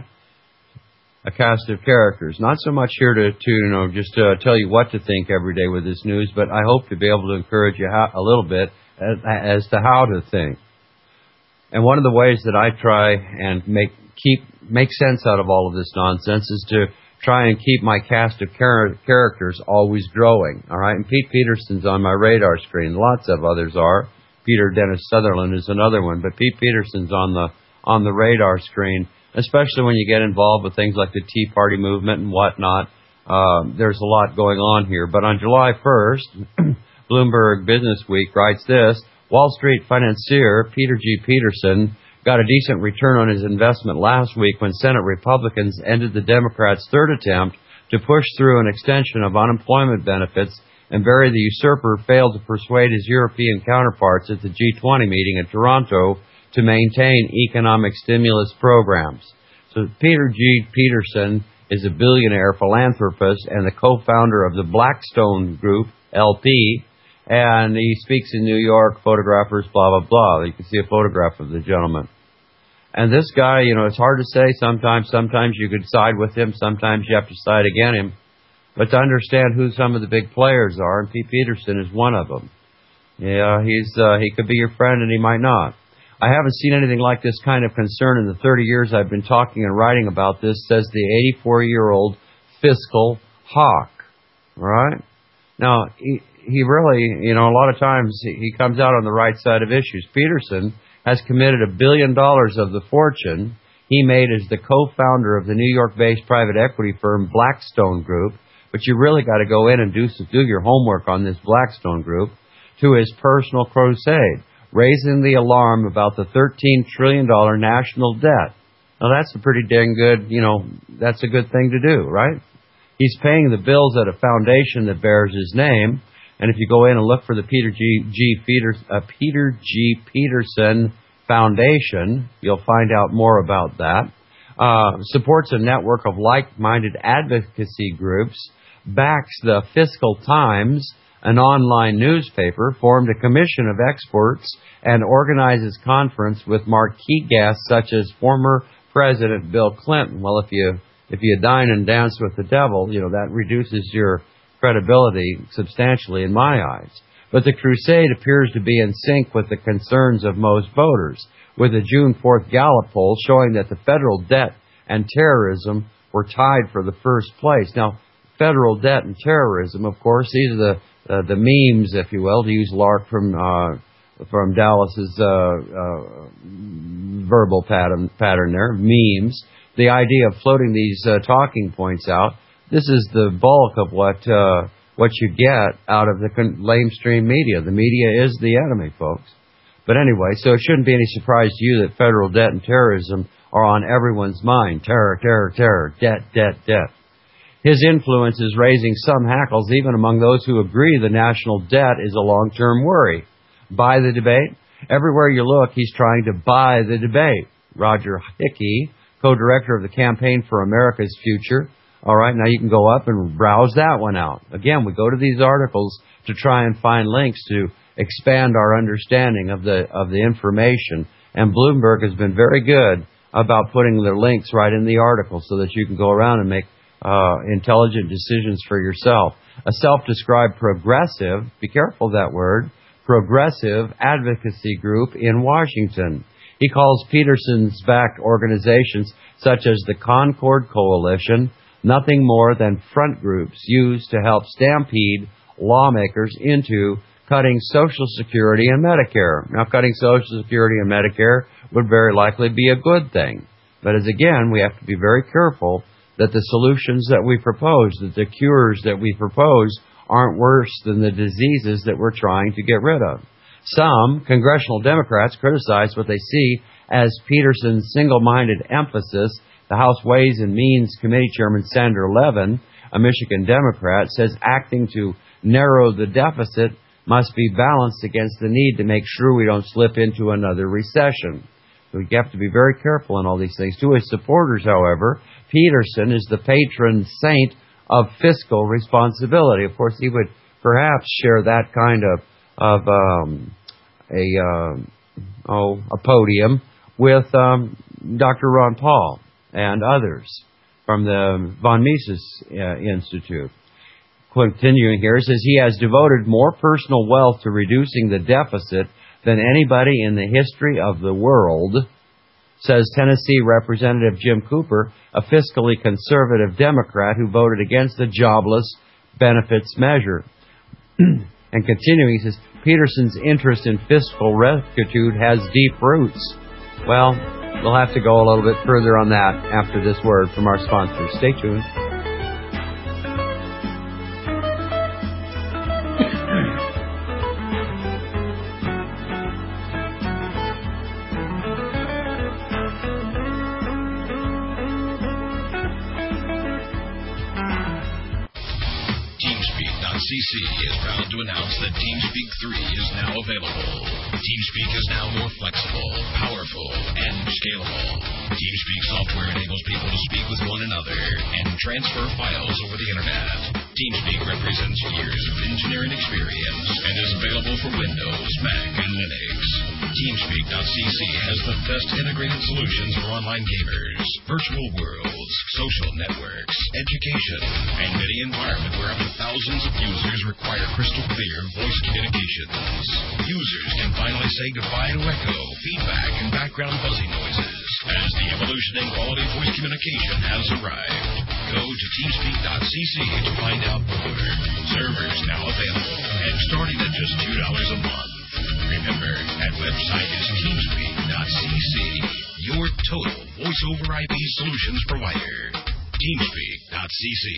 A cast of characters. Not so much here to just tell you what to think every day with this news, but I hope to be able to encourage you a little bit as to how to think. And one of the ways that I try and make sense out of all of this nonsense is to try and keep my cast of characters always growing. All right, and Pete Peterson's on my radar screen. Lots of others are. Peter Dennis Sutherland is another one, but Pete Peterson's on the radar screen. Especially when you get involved with things like the Tea Party movement and whatnot. There's a lot going on here. But on July 1st, Bloomberg Business Week writes this, Wall Street financier Peter G. Peterson got a decent return on his investment last week when Senate Republicans ended the Democrats' third attempt to push through an extension of unemployment benefits, and Barry the usurper failed to persuade his European counterparts at the G20 meeting in Toronto to maintain economic stimulus programs. So Peter G. Peterson is a billionaire philanthropist and the co-founder of the Blackstone Group, LP, and he speaks in New York, photographers, blah, blah, blah. You can see a photograph of the gentleman. And this guy, it's hard to say sometimes. Sometimes you could side with him. Sometimes you have to side against him. But to understand who some of the big players are, and Pete Peterson is one of them. Yeah, he could be your friend and he might not. I haven't seen anything like this kind of concern in the 30 years I've been talking and writing about this, says the 84-year-old fiscal hawk. All right? Now, he really, a lot of times he comes out on the right side of issues. Peterson has committed $1 billion of the fortune he made as the co-founder of the New York-based private equity firm Blackstone Group, but you really got to go in and do your homework on this Blackstone Group, to his personal crusade, raising the alarm about the $13 trillion national debt. Now that's a pretty dang good, that's a good thing to do, right? He's paying the bills at a foundation that bears his name, and if you go in and look for the Peter G. Peterson Foundation, you'll find out more about that. Supports a network of like-minded advocacy groups, backs the Fiscal Times, an online newspaper, formed a commission of experts, and organizes conference with marquee guests such as former President Bill Clinton. Well, if you dine and dance with the devil, that reduces your credibility substantially in my eyes. But the crusade appears to be in sync with the concerns of most voters, with the June 4th Gallup poll showing that the federal debt and terrorism were tied for the first place. Now, federal debt and terrorism, of course, these are the memes, if you will, to use Lark from Dallas's verbal pattern there, memes. The idea of floating these talking points out. This is the bulk of what you get out of the lamestream media. The media is the enemy, folks. But anyway, so it shouldn't be any surprise to you that federal debt and terrorism are on everyone's mind. Terror, terror, terror, debt, debt, debt. His influence is raising some hackles even among those who agree the national debt is a long-term worry. Buy the debate? Everywhere you look, he's trying to buy the debate. Roger Hickey, co-director of the Campaign for America's Future. All right, now you can go up and browse that one out. Again, we go to these articles to try and find links to expand our understanding of the information. And Bloomberg has been very good about putting their links right in the article so that you can go around and make intelligent decisions for yourself. A self-described progressive, be careful of that word, progressive advocacy group in Washington. He calls Peterson's backed organizations such as the Concord Coalition nothing more than front groups used to help stampede lawmakers into cutting Social Security and Medicare. Now, cutting Social Security and Medicare would very likely be a good thing. But as again, we have to be very careful that the solutions that we propose, that the cures that we propose, aren't worse than the diseases that we're trying to get rid of. Some congressional Democrats criticize what they see as Peterson's single-minded emphasis. The House Ways and Means Committee Chairman Sandra Levin, a Michigan Democrat, says acting to narrow the deficit must be balanced against the need to make sure we don't slip into another recession. So we have to be very careful in all these things. To his supporters, however, Peterson is the patron saint of fiscal responsibility. Of course, he would perhaps share that kind of a podium with Dr. Ron Paul and others from the von Mises Institute. Continuing here, it says he has devoted more personal wealth to reducing the deficit than anybody in the history of the world, says Tennessee Representative Jim Cooper, a fiscally conservative Democrat who voted against the jobless benefits measure. And continuing, he says, Peterson's interest in fiscal rectitude has deep roots. Well, we'll have to go a little bit further on that after this word from our sponsors. Stay tuned. CC is proud to announce that TeamSpeak 3 is now available. TeamSpeak is now more flexible, powerful, and scalable. TeamSpeak software enables people to speak with one another and transfer files over the internet. TeamSpeak represents years of engineering experience and is available for Windows, Mac, and Linux. TeamSpeak.cc has the best integrated solutions for online gamers, virtual worlds, social networks, education, and any environment where up to thousands of users require crystal clear voice communications. Users can finally say goodbye to echo, feedback, and background buzzing noises as the evolution in quality voice communication has arrived. Go to TeamSpeak.cc to find outdoor. Servers now available and starting at just $2 a month. Remember, that website is teamspeak.cc, your total voice-over IP solutions provider. Teamspeak.cc.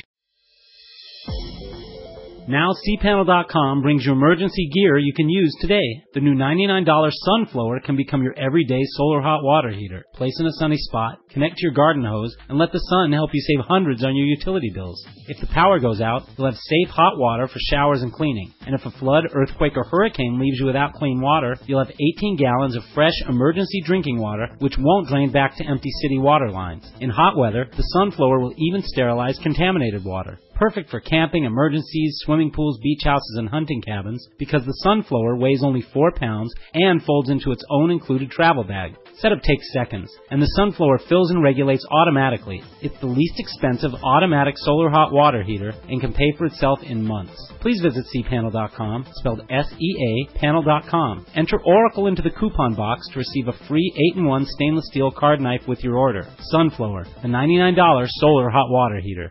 Now cpanel.com brings you emergency gear you can use today. The new $99 Sunflower can become your everyday solar hot water heater. Place in a sunny spot, connect to your garden hose, and let the sun help you save hundreds on your utility bills. If the power goes out, you'll have safe hot water for showers and cleaning. And if a flood, earthquake, or hurricane leaves you without clean water, you'll have 18 gallons of fresh emergency drinking water, which won't drain back to empty city water lines. In hot weather, the Sunflower will even sterilize contaminated water. Perfect for camping, emergencies, swimming pools, beach houses, and hunting cabins because the Sunflower weighs only 4 pounds and folds into its own included travel bag. Setup takes seconds, and the Sunflower fills and regulates automatically. It's the least expensive automatic solar hot water heater and can pay for itself in months. Please visit cpanel.com, spelled S-E-A, panel.com. Enter Oracle into the coupon box to receive a free 8-in-1 stainless steel card knife with your order. Sunflower, the $99 solar hot water heater.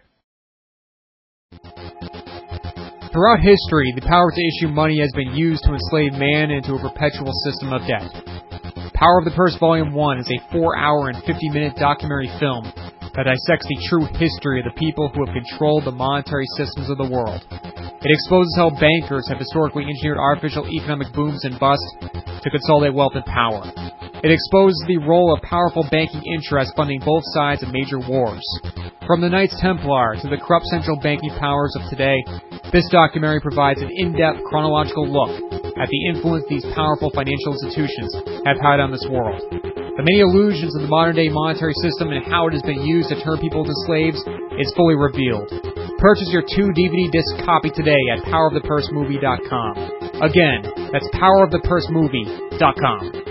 Throughout history, the power to issue money has been used to enslave man into a perpetual system of debt. Power of the Purse Volume 1 is a 4-hour and 50-minute documentary film that dissects the true history of the people who have controlled the monetary systems of the world. It exposes how bankers have historically engineered artificial economic booms and busts to consolidate wealth and power. It exposes the role of powerful banking interests funding both sides of major wars. From the Knights Templar to the corrupt central banking powers of today, this documentary provides an in-depth chronological look at the influence these powerful financial institutions have had on this world. The many illusions of the modern-day monetary system and how it has been used to turn people into slaves is fully revealed. Purchase your 2 DVD disc copy today at powerofthepursemovie.com. Again, that's powerofthepursemovie.com.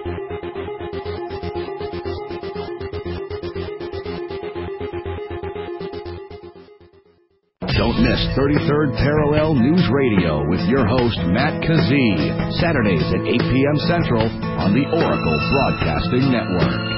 Don't miss 33rd Parallel News Radio with your host, Matt Kazee, Saturdays at 8 p.m. Central on the Oracle Broadcasting Network.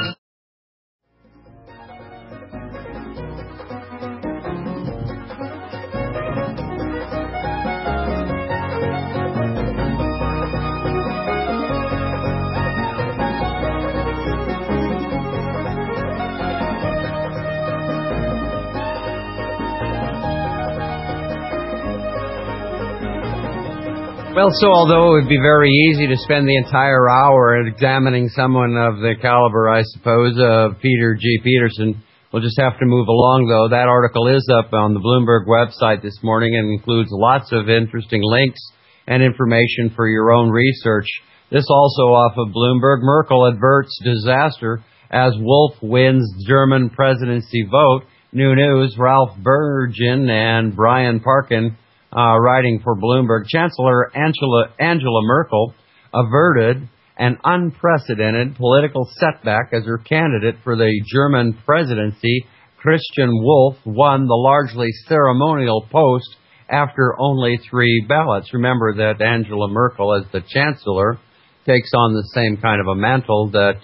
Well, so although it would be very easy to spend the entire hour examining someone of the caliber, I suppose, of Peter G. Peterson, we'll just have to move along, though. That article is up on the Bloomberg website this morning and includes lots of interesting links and information for your own research. This also off of Bloomberg. Merkel adverts disaster as Wolf wins German presidency vote. New news, Ralph Bergen and Brian Parkin writing for Bloomberg. Chancellor Angela Merkel averted an unprecedented political setback as her candidate for the German presidency. Christian Wolff won the largely ceremonial post after only 3 ballots. Remember that Angela Merkel, as the chancellor, takes on the same kind of a mantle that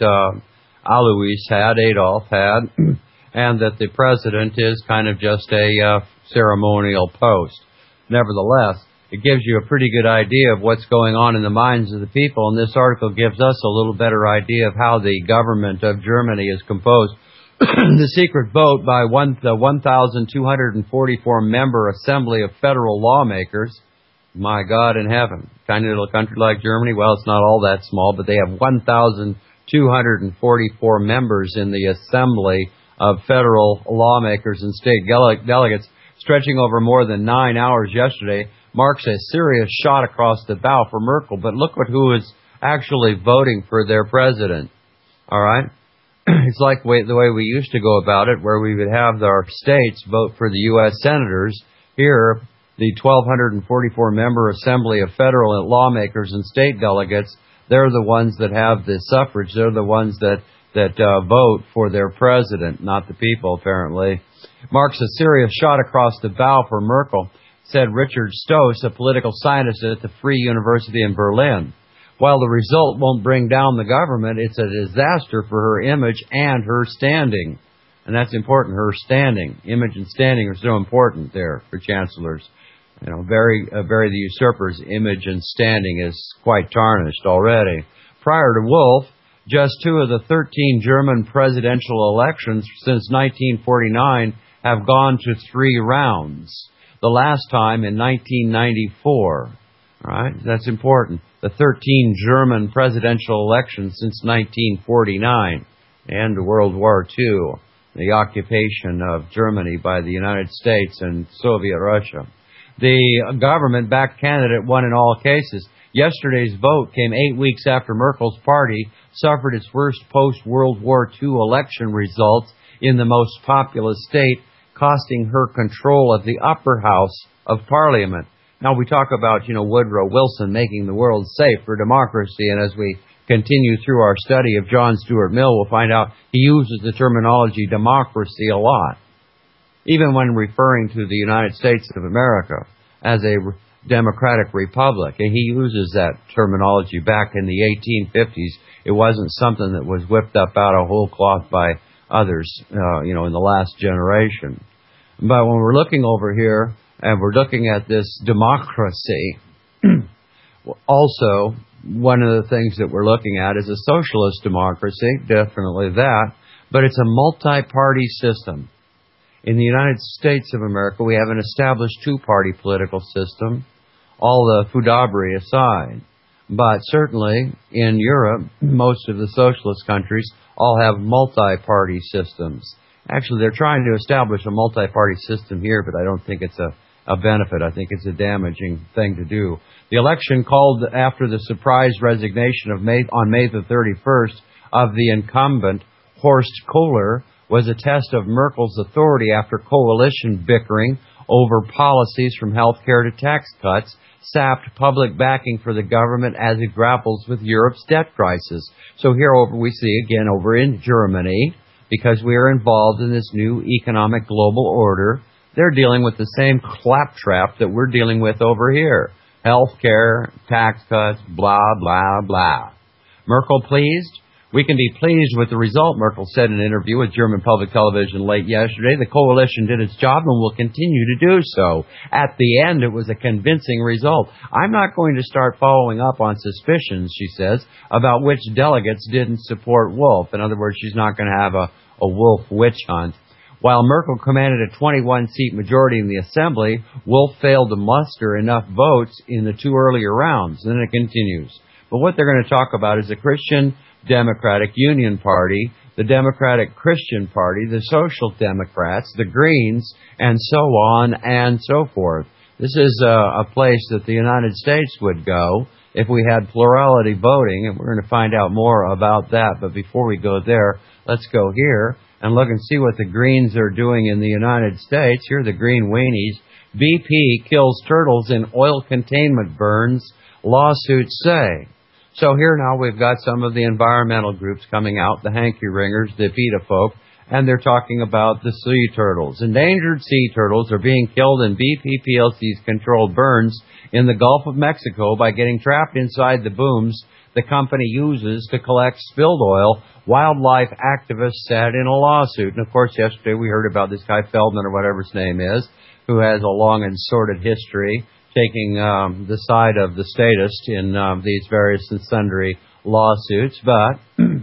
Adolf had, and that the president is kind of just a ceremonial post. Nevertheless, it gives you a pretty good idea of what's going on in the minds of the people, and this article gives us a little better idea of how the government of Germany is composed. The secret vote by the 1,244-member Assembly of Federal Lawmakers, my God in heaven, tiny little country like Germany, well, it's not all that small, but they have 1,244 members in the Assembly of Federal Lawmakers and State Delegates, stretching over more than 9 hours yesterday, marks a serious shot across the bow for Merkel. But look at who is actually voting for their president. All right? It's like the way we used to go about it, where we would have our states vote for the U.S. senators. Here, the 1,244-member Assembly of Federal Lawmakers and State Delegates, they're the ones that have the suffrage. They're the ones that vote for their president, not the people, apparently. Marks a serious shot across the bow for Merkel, said Richard Stoss, a political scientist at the Free University in Berlin. While the result won't bring down the government, it's a disaster for her image and her standing. And that's important. Her standing, image and standing are so important there for chancellors. You know, Barry the Usurper's image and standing is quite tarnished already. Prior to Wolf, just 2 of the 13 German presidential elections since 1949 have gone to 3 rounds. The last time in 1994. All right, that's important. The 13 German presidential elections since 1949, and World War II, the occupation of Germany by the United States and Soviet Russia. The government-backed candidate won in all cases. Yesterday's vote came 8 weeks after Merkel's party suffered its worst post-World War II election results in the most populous state, costing her control of the upper house of Parliament. Now we talk about, Woodrow Wilson making the world safe for democracy, and as we continue through our study of John Stuart Mill, we'll find out he uses the terminology democracy a lot, even when referring to the United States of America as a democratic republic. And he uses that terminology back in the 1850s. It wasn't something that was whipped up out of whole cloth by others, in the last generation. But when we're looking over here and we're looking at this democracy, also one of the things that we're looking at is a socialist democracy, definitely that, but it's a multi-party system. In the United States of America, we have an established 2-party political system, all the foudabry aside. But certainly in Europe, most of the socialist countries all have multi-party systems. Actually, they're trying to establish a multi-party system here, but I don't think it's a benefit. I think it's a damaging thing to do. The election called after the surprise resignation on May the 31st of the incumbent Horst Kohler was a test of Merkel's authority after coalition bickering over policies from health care to tax cuts sapped public backing for the government as it grapples with Europe's debt crisis. So here we see again over in Germany, because we are involved in this new economic global order, they're dealing with the same claptrap that we're dealing with over here. Health care, tax cuts, blah, blah, blah. Merkel pleased? We can be pleased with the result, Merkel said in an interview with German public television late yesterday. The coalition did its job and will continue to do so. At the end, it was a convincing result. I'm not going to start following up on suspicions, she says, about which delegates didn't support Wolf. In other words, she's not going to have a Wolf witch hunt. While Merkel commanded a 21-seat majority in the Assembly, Wolf failed to muster enough votes in the 2 earlier rounds. Then it continues. But what they're going to talk about is the Christian Democratic Union Party, the Democratic Christian Party, the Social Democrats, the Greens, and so on and so forth. This is a place that the United States would go if we had plurality voting, and we're going to find out more about that. But before we go there, let's go here and look and see what the Greens are doing in the United States. Here are the Green Weenies. BP kills turtles in oil containment burns, lawsuits say. So here now we've got some of the environmental groups coming out, the hanky-ringers, the PETA folk, and they're talking about the sea turtles. Endangered sea turtles are being killed in BP PLC's controlled burns in the Gulf of Mexico by getting trapped inside the booms the company uses to collect spilled oil, wildlife activists said in a lawsuit. And of course, yesterday we heard about this guy Feldman or whatever his name is, who has a long and sordid history taking the side of the statist in these various and sundry lawsuits. But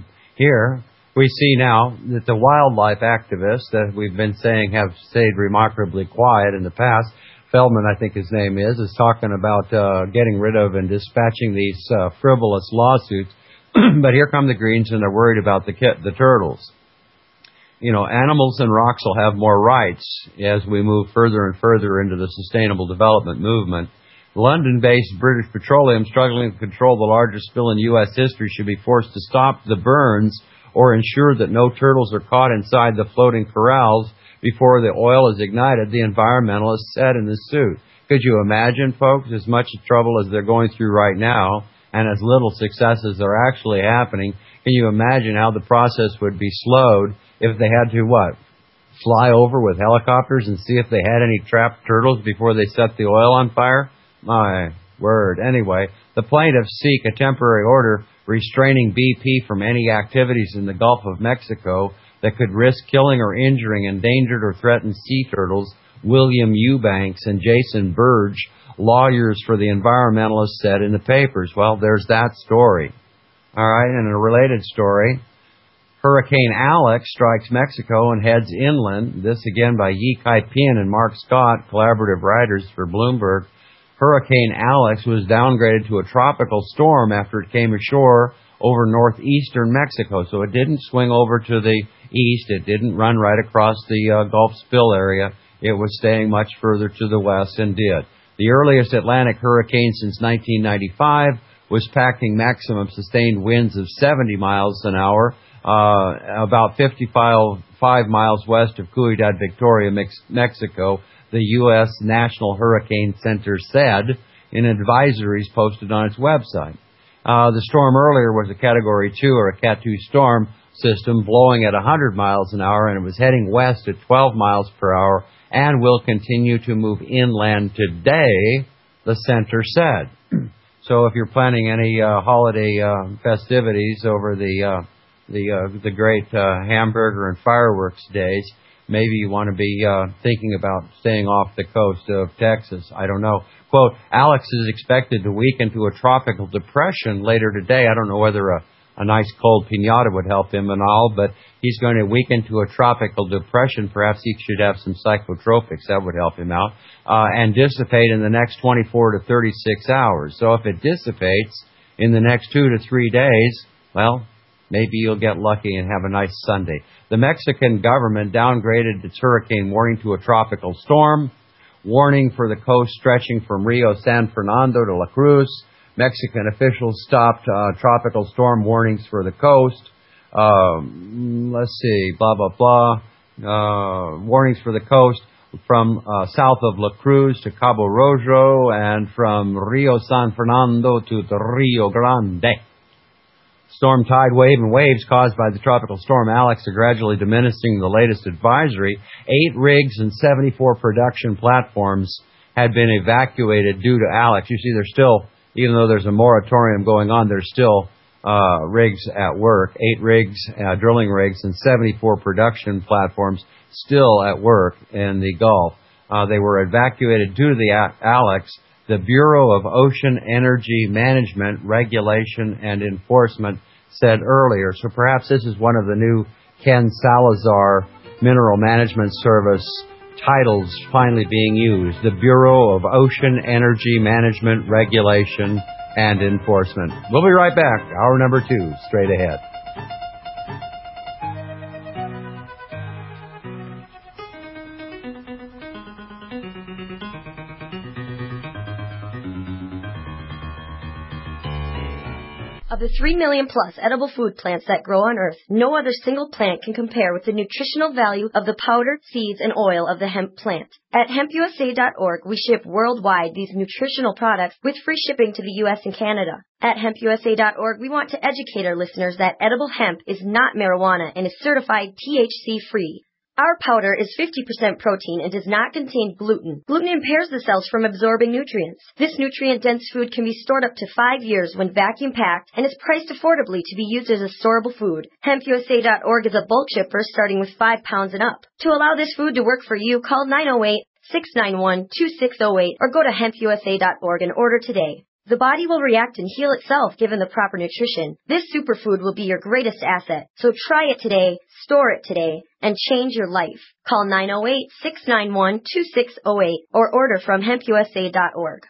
here we see now that the wildlife activists that we've been saying have stayed remarkably quiet in the past, Feldman, I think his name is talking about getting rid of and dispatching these frivolous lawsuits. But here come the Greens, and they're worried about the turtles. Animals and rocks will have more rights as we move further and further into the sustainable development movement. London-based British Petroleum, struggling to control the largest spill in U.S. history, should be forced to stop the burns or ensure that no turtles are caught inside the floating corrals before the oil is ignited, the environmentalists said in the suit. Could you imagine, folks, as much trouble as they're going through right now and as little successes are actually happening, can you imagine how the process would be slowed if they had to, fly over with helicopters and see if they had any trapped turtles before they set the oil on fire? My word. Anyway, the plaintiffs seek a temporary order restraining BP from any activities in the Gulf of Mexico that could risk killing or injuring endangered or threatened sea turtles, William Eubanks and Jason Burge, lawyers for the environmentalists, said in the papers. Well, there's that story. All right, and a related story. Hurricane Alex strikes Mexico and heads inland. This again by Yi Kai-Pin and Mark Scott, collaborative writers for Bloomberg. Hurricane Alex was downgraded to a tropical storm after it came ashore over northeastern Mexico. So it didn't swing over to the east. It didn't run right across the Gulf Spill area. It was staying much further to the west and did. The earliest Atlantic hurricane since 1995 was packing maximum sustained winds of 70 miles an hour, about 55 miles west of Ciudad Victoria, Mexico, the U.S. National Hurricane Center said in advisories posted on its website. The storm earlier was a Category 2 or a Cat 2 storm system blowing at 100 miles an hour, and it was heading west at 12 miles per hour and will continue to move inland today, the center said. So if you're planning any holiday festivities over the great hamburger and fireworks days, maybe you want to be thinking about staying off the coast of Texas. I don't know. Quote, Alex is expected to weaken to a tropical depression later today. I don't know whether a nice cold piñata would help him and all, but he's going to weaken to a tropical depression. Perhaps he should have some psychotropics. That would help him out. And dissipate in the next 24 to 36 hours. So if it dissipates in the next 2 to 3 days, well, maybe you'll get lucky and have a nice Sunday. The Mexican government downgraded its hurricane warning to a tropical storm. Warning for the coast stretching from Rio San Fernando to La Cruz. Mexican officials stopped tropical storm warnings for the coast. Let's see, blah, blah, blah. Warnings for the coast from south of La Cruz to Cabo Rojo and from Rio San Fernando to the Rio Grande. Storm tide wave and waves caused by the tropical storm Alex are gradually diminishing. The latest advisory, 8 rigs and 74 production platforms had been evacuated due to Alex. You see, there's still, even though there's a moratorium going on, there's still rigs at work. 8 rigs, drilling rigs, and 74 production platforms still at work in the Gulf. They were evacuated due to the Alex. The Bureau of Ocean Energy Management, Regulation, and Enforcement said earlier. So perhaps this is one of the new Ken Salazar Mineral Management Service titles finally being used. The Bureau of Ocean Energy Management, Regulation, and Enforcement. We'll be right back. Hour number 2, straight ahead. Of the 3 million plus edible food plants that grow on Earth, no other single plant can compare with the nutritional value of the powder, seeds, and oil of the hemp plant. At hempusa.org, we ship worldwide these nutritional products with free shipping to the U.S. and Canada. At hempusa.org, we want to educate our listeners that edible hemp is not marijuana and is certified THC-free. Our powder is 50% protein and does not contain gluten. Gluten impairs the cells from absorbing nutrients. This nutrient-dense food can be stored up to 5 years when vacuum-packed and is priced affordably to be used as a storable food. HempUSA.org is a bulk shipper starting with 5 pounds and up. To allow this food to work for you, call 908-691-2608 or go to hempusa.org and order today. The body will react and heal itself given the proper nutrition. This superfood will be your greatest asset. So try it today, store it today, and change your life. Call 908-691-2608 or order from hempusa.org.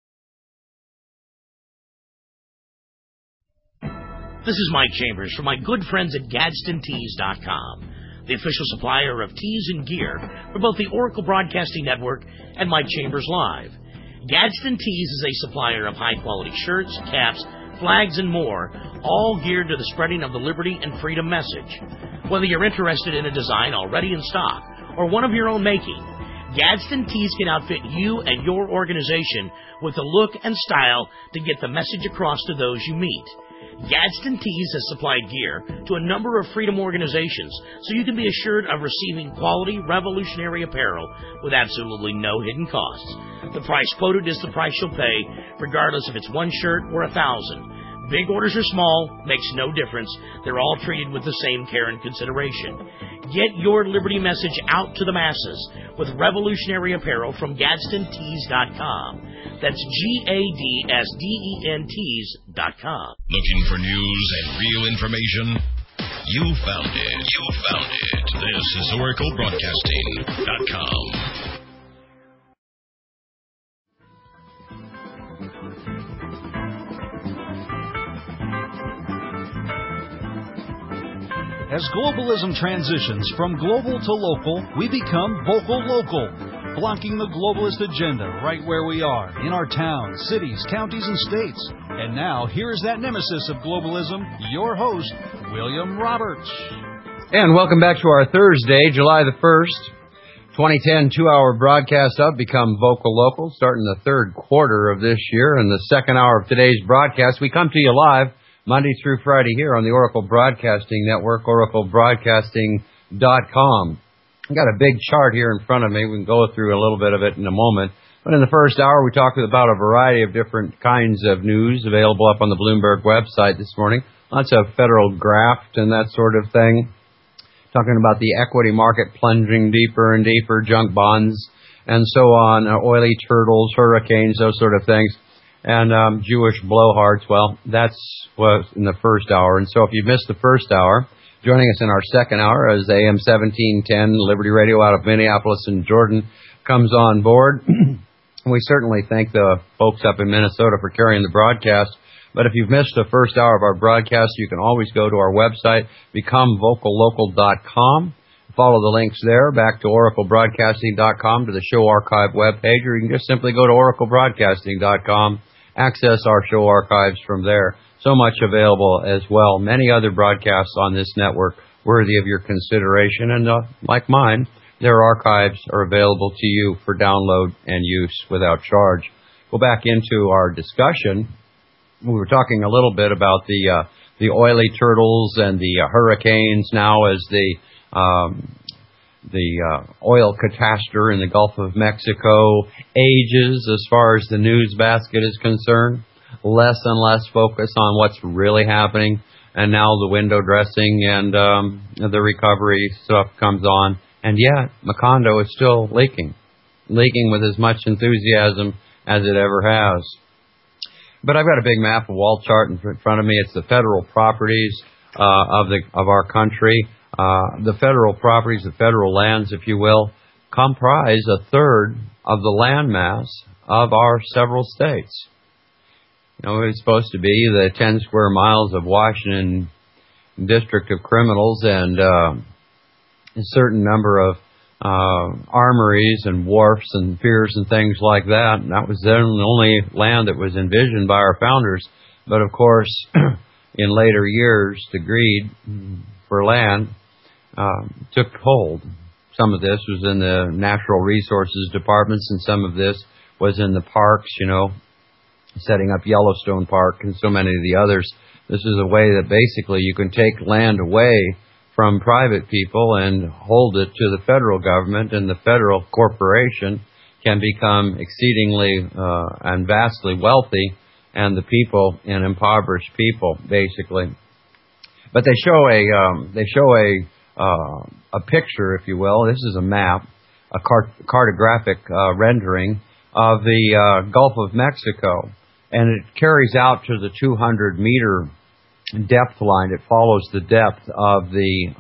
This is Mike Chambers from my good friends at GadsdenTees.com, the official supplier of tees and gear for both the Oracle Broadcasting Network and Mike Chambers Live. Gadsden Tees is a supplier of high-quality shirts, caps, flags, and more, all geared to the spreading of the liberty and freedom message. Whether you're interested in a design already in stock or one of your own making, Gadsden Tees can outfit you and your organization with the look and style to get the message across to those you meet. Gadsden Tees has supplied gear to a number of freedom organizations, so you can be assured of receiving quality, revolutionary apparel with absolutely no hidden costs. The price quoted is the price you'll pay, regardless if it's one shirt or 1,000. Big orders or small, makes no difference. They're all treated with the same care and consideration. Get your Liberty message out to the masses with revolutionary apparel from GadsdenTees.com. That's GADSDENTees.com. Looking for news and real information? You found it. You found it. This is OracleBroadcasting.com. As globalism transitions from global to local, we become vocal local, blocking the globalist agenda right where we are, in our towns, cities, counties, and states. And now, here's that nemesis of globalism, your host, William Roberts. And welcome back to our Thursday, July the 1st, 2010 2-hour broadcast of Become Vocal Local, starting the third quarter of this year. And the second hour of today's broadcast, we come to you live Monday through Friday here on the Oracle Broadcasting Network, oraclebroadcasting.com. I've got a big chart here in front of me. We can go through a little bit of it in a moment. But in the first hour, we talked about a variety of different kinds of news available up on the Bloomberg website this morning. Lots of federal graft and that sort of thing. Talking about the equity market plunging deeper and deeper, junk bonds, and so on, oily turtles, hurricanes, those sort of things. And Jewish blowhards, well, that's was in the first hour. And so if you missed the first hour, joining us in our second hour as AM 1710 Liberty Radio out of Minneapolis and Jordan comes on board. We certainly thank the folks up in Minnesota for carrying the broadcast. But if you've missed the first hour of our broadcast, you can always go to our website, becomevocallocal.com. Follow the links there back to oraclebroadcasting.com to the show archive webpage, or you can just simply go to oraclebroadcasting.com, access our show archives from there. So much available as well. Many other broadcasts on this network worthy of your consideration, and like mine, their archives are available to you for download and use without charge. Go back into our discussion. We were talking a little bit about the oily turtles and the hurricanes now as the oil catastrophe in the Gulf of Mexico ages as far as the news basket is concerned. Less and less focus on what's really happening, and now the window dressing and the recovery stuff comes on. And yet, Macondo is still leaking with as much enthusiasm as it ever has. But I've got a big map, a wall chart in front of me. It's the federal properties of our country. The federal properties, the federal lands, if you will, comprise a third of the landmass of our several states. You know, it's supposed to be the 10 square miles of Washington District of Criminals and a certain number of armories and wharfs and piers and things like that. And that was the only land that was envisioned by our founders. But of course, in later years, the greed for land took hold. Some of this was in the natural resources departments, and some of this was in the parks, you know, setting up Yellowstone Park and so many of the others. This is a way that basically you can take land away from private people and hold it to the federal government, and the federal corporation can become exceedingly and vastly wealthy, and the people an impoverished people, basically. But they show a picture, if you will. This is a map, a cartographic rendering of the Gulf of Mexico, and it carries out to the 200-meter depth line. It follows the depth of the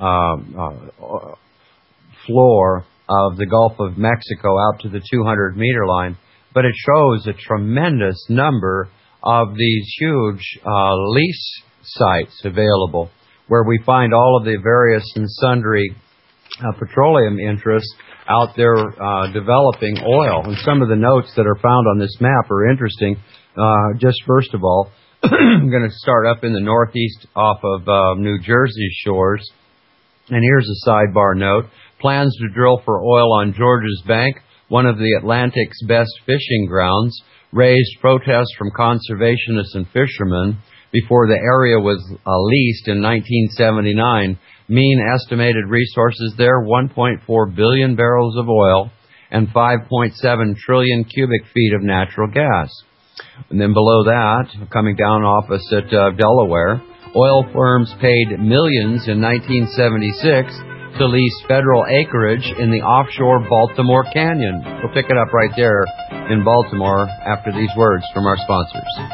floor of the Gulf of Mexico out to the 200-meter line, but it shows a tremendous number of these huge lease sites available, where we find all of the various and sundry petroleum interests out there developing oil. And some of the notes that are found on this map are interesting. Just first of all, I'm going to start up in the northeast off of New Jersey shores. And here's a sidebar note. Plans to drill for oil on George's Bank, one of the Atlantic's best fishing grounds, raised protests from conservationists and fishermen before the area was leased in 1979. Mean estimated resources there, 1.4 billion barrels of oil and 5.7 trillion cubic feet of natural gas. And then below that, coming down opposite Delaware, oil firms paid millions in 1976 to lease federal acreage in the offshore Baltimore Canyon. We'll pick it up right there in Baltimore after these words from our sponsors.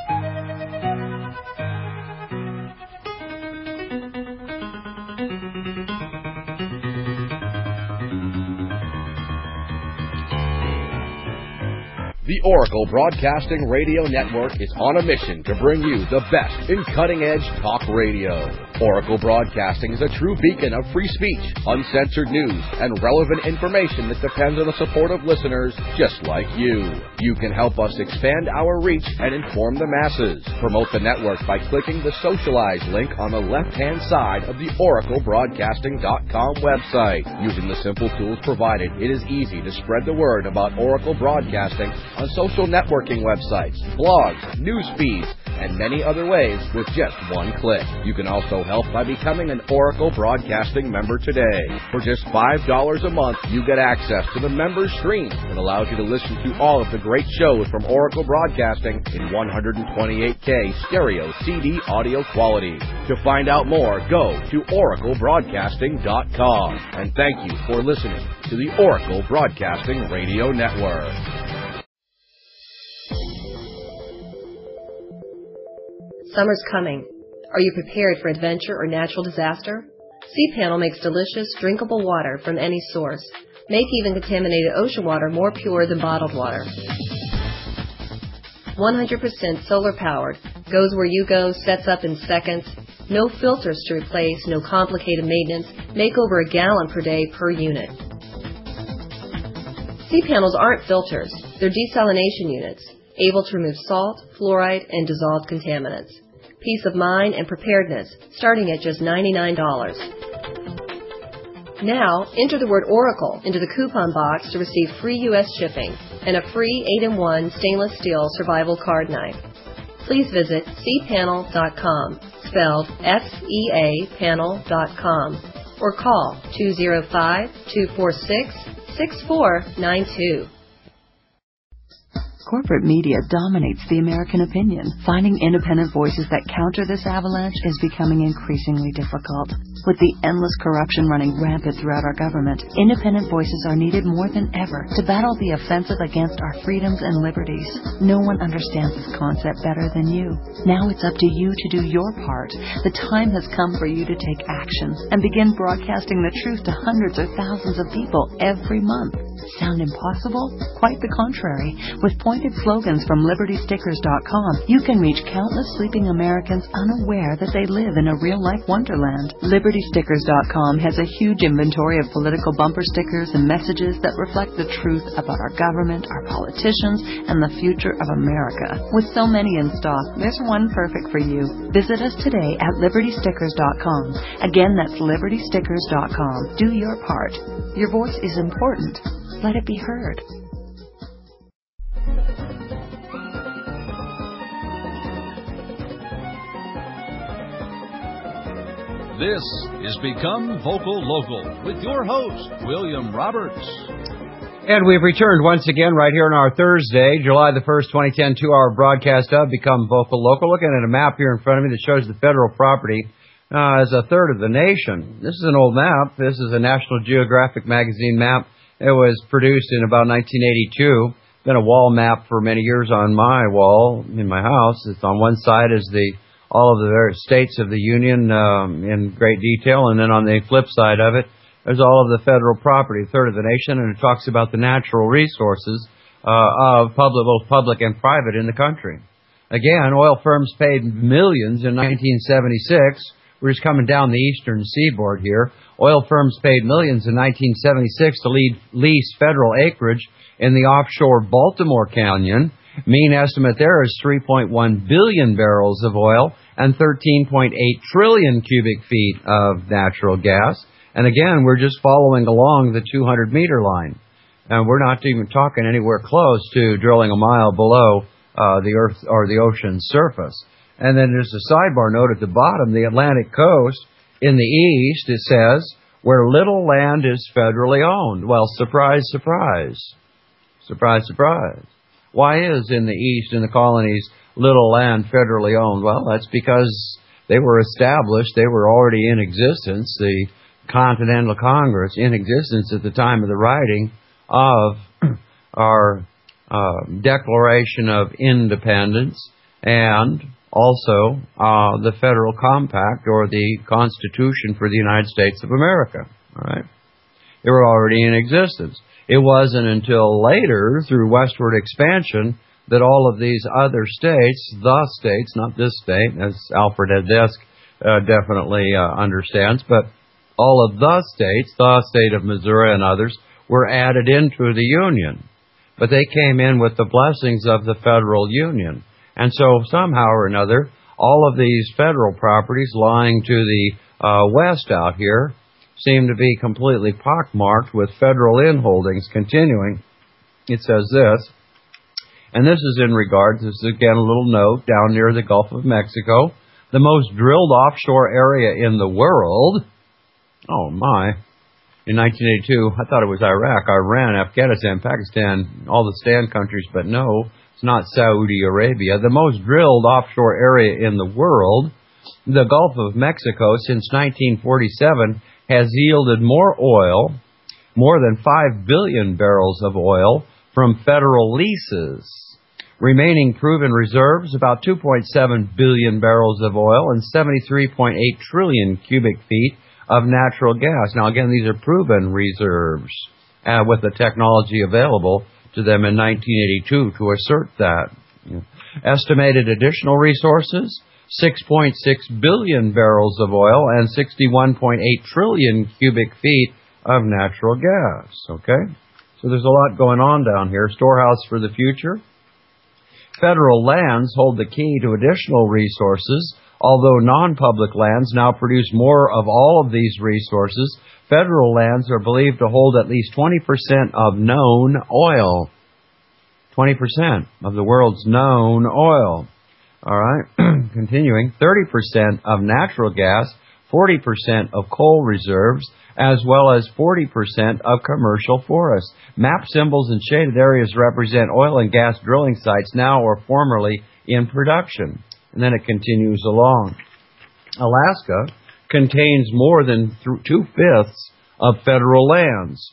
The Oracle Broadcasting Radio Network is on a mission to bring you the best in cutting-edge talk radio. Oracle Broadcasting is a true beacon of free speech, uncensored news, and relevant information that depends on the support of listeners just like you. You can help us expand our reach and inform the masses. Promote the network by clicking the Socialize link on the left-hand side of the OracleBroadcasting.com website. Using the simple tools provided, it is easy to spread the word about Oracle Broadcasting on social networking websites, blogs, news feeds, and many other ways with just one click. You can also help by becoming an Oracle Broadcasting member today. For just $5 a month, you get access to the member stream that allows you to listen to all of the great shows from Oracle Broadcasting in 128K stereo CD audio quality. To find out more, go to oraclebroadcasting.com. And thank you for listening to the Oracle Broadcasting Radio Network. Summer's coming. Are you prepared for adventure or natural disaster? cPanel makes delicious, drinkable water from any source. Make even contaminated ocean water more pure than bottled water. 100% solar powered. Goes where you go, sets up in seconds. No filters to replace, no complicated maintenance. Make over a gallon per day per unit. cPanels aren't filters. They're desalination units, able to remove salt, fluoride, and dissolved contaminants. Peace of mind and preparedness, starting at just $99. Now, enter the word Oracle into the coupon box to receive free U.S. shipping and a free 8-in-1 stainless steel survival card knife. Please visit cpanel.com, spelled S-E-A panel.com, or call 205-246-6492. Corporate media dominates the American opinion. Finding independent voices that counter this avalanche is becoming increasingly difficult. With the endless corruption running rampant throughout our government, independent voices are needed more than ever to battle the offensive against our freedoms and liberties. No one understands this concept better than you. Now it's up to you to do your part. The time has come for you to take action and begin broadcasting the truth to hundreds or thousands of people every month. Sound impossible? Quite the contrary. With pointed slogans from LibertyStickers.com, you can reach countless sleeping Americans unaware that they live in a real-life wonderland. LibertyStickers.com has a huge inventory of political bumper stickers and messages that reflect the truth about our government, our politicians, and the future of America. With so many in stock, there's one perfect for you. Visit us today at LibertyStickers.com. Again, that's LibertyStickers.com. Do your part. Your voice is important. Let it be heard. This is Become Vocal Local with your host, William Roberts. And we've returned once again right here on our Thursday, July the 1st, 2010, 2-hour broadcast of Become Vocal Local. Looking at a map here in front of me that shows the federal property as a third of the nation. This is an old map. This is a National Geographic magazine map. It was produced in about 1982. Been a wall map for many years on my wall in my house. It's on one side is all of the various states of the Union in great detail, and then on the flip side of it, there's all of the federal property, a third of the nation, and it talks about the natural resources of both public and private in the country. Again, oil firms paid millions in 1976. We're just coming down the eastern seaboard here. Oil firms paid millions in 1976 to lease federal acreage in the offshore Baltimore Canyon. Mean estimate there is 3.1 billion barrels of oil and 13.8 trillion cubic feet of natural gas. And again, we're just following along the 200-meter line. And we're not even talking anywhere close to drilling a mile below the Earth or the ocean's surface. And then there's a sidebar note at the bottom, the Atlantic coast. In the east, it says, where little land is federally owned. Well, surprise, surprise. Surprise, surprise. Why is in the East, in the colonies, little land federally owned? Well, that's because they were established. They were already in existence. The Continental Congress in existence at the time of the writing of our Declaration of Independence and also the Federal Compact or the Constitution for the United States of America. All right, they were already in existence. It wasn't until later, through westward expansion, that all of these other states, the states, not this state, as Alfred Desk definitely understands, but all of the states, the state of Missouri and others, were added into the Union. But they came in with the blessings of the Federal Union. And so somehow or another, all of these federal properties lying to the west out here seem to be completely pockmarked with federal inholdings. Continuing, it says this, and this is in regards, this is again a little note, down near the Gulf of Mexico, the most drilled offshore area in the world. Oh my. In 1982, I thought it was Iraq, Iran, Afghanistan, Pakistan, all the stand countries, but no, it's not Saudi Arabia. The most drilled offshore area in the world, the Gulf of Mexico, since 1947, has yielded more oil, more than 5 billion barrels of oil, from federal leases. Remaining proven reserves, about 2.7 billion barrels of oil and 73.8 trillion cubic feet of natural gas. Now, again, these are proven reserves with the technology available to them in 1982 to assert that. Estimated additional resources, 6.6 billion barrels of oil and 61.8 trillion cubic feet of natural gas. Okay? So there's a lot going on down here. Storehouse for the future. Federal lands hold the key to additional resources. Although non-public lands now produce more of all of these resources, federal lands are believed to hold at least 20% of known oil. 20% of the world's known oil. All right, continuing, 30% of natural gas, 40% of coal reserves, as well as 40% of commercial forests. Map symbols and shaded areas represent oil and gas drilling sites now or formerly in production. And then it continues along. Alaska contains more than 2/5 of federal lands.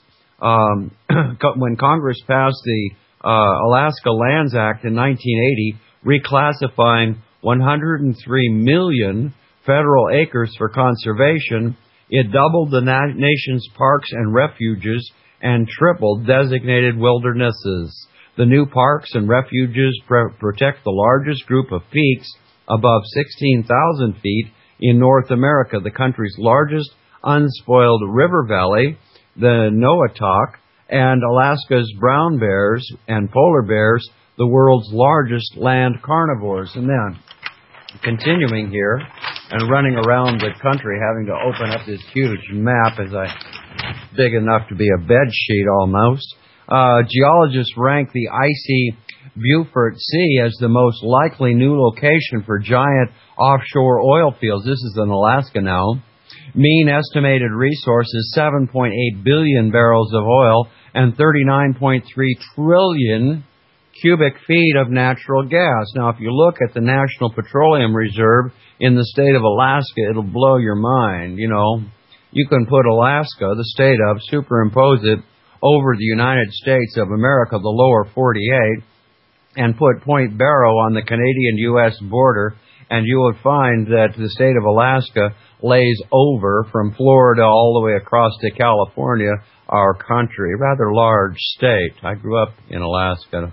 When Congress passed the Alaska Lands Act in 1980, reclassifying 103 million federal acres for conservation, it doubled the nation's parks and refuges and tripled designated wildernesses. The new parks and refuges protect the largest group of peaks above 16,000 feet in North America, the country's largest unspoiled river valley, the Noatak, and Alaska's brown bears and polar bears, the world's largest land carnivores. And then, continuing here and running around the country, having to open up this huge map big enough to be a bed sheet almost. Geologists rank the icy Beaufort Sea as the most likely new location for giant offshore oil fields. This is in Alaska now. Mean estimated resources, 7.8 billion barrels of oil and 39.3 trillion cubic feet of natural gas. Now, if you look at the National Petroleum Reserve in the state of Alaska, it'll blow your mind. You know, you can put Alaska, the state of, superimpose it over the United States of America, the lower 48, and put Point Barrow on the Canadian-U.S. border, and you would find that the state of Alaska lays over from Florida all the way across to California, our country. Rather large state. I grew up in Alaska.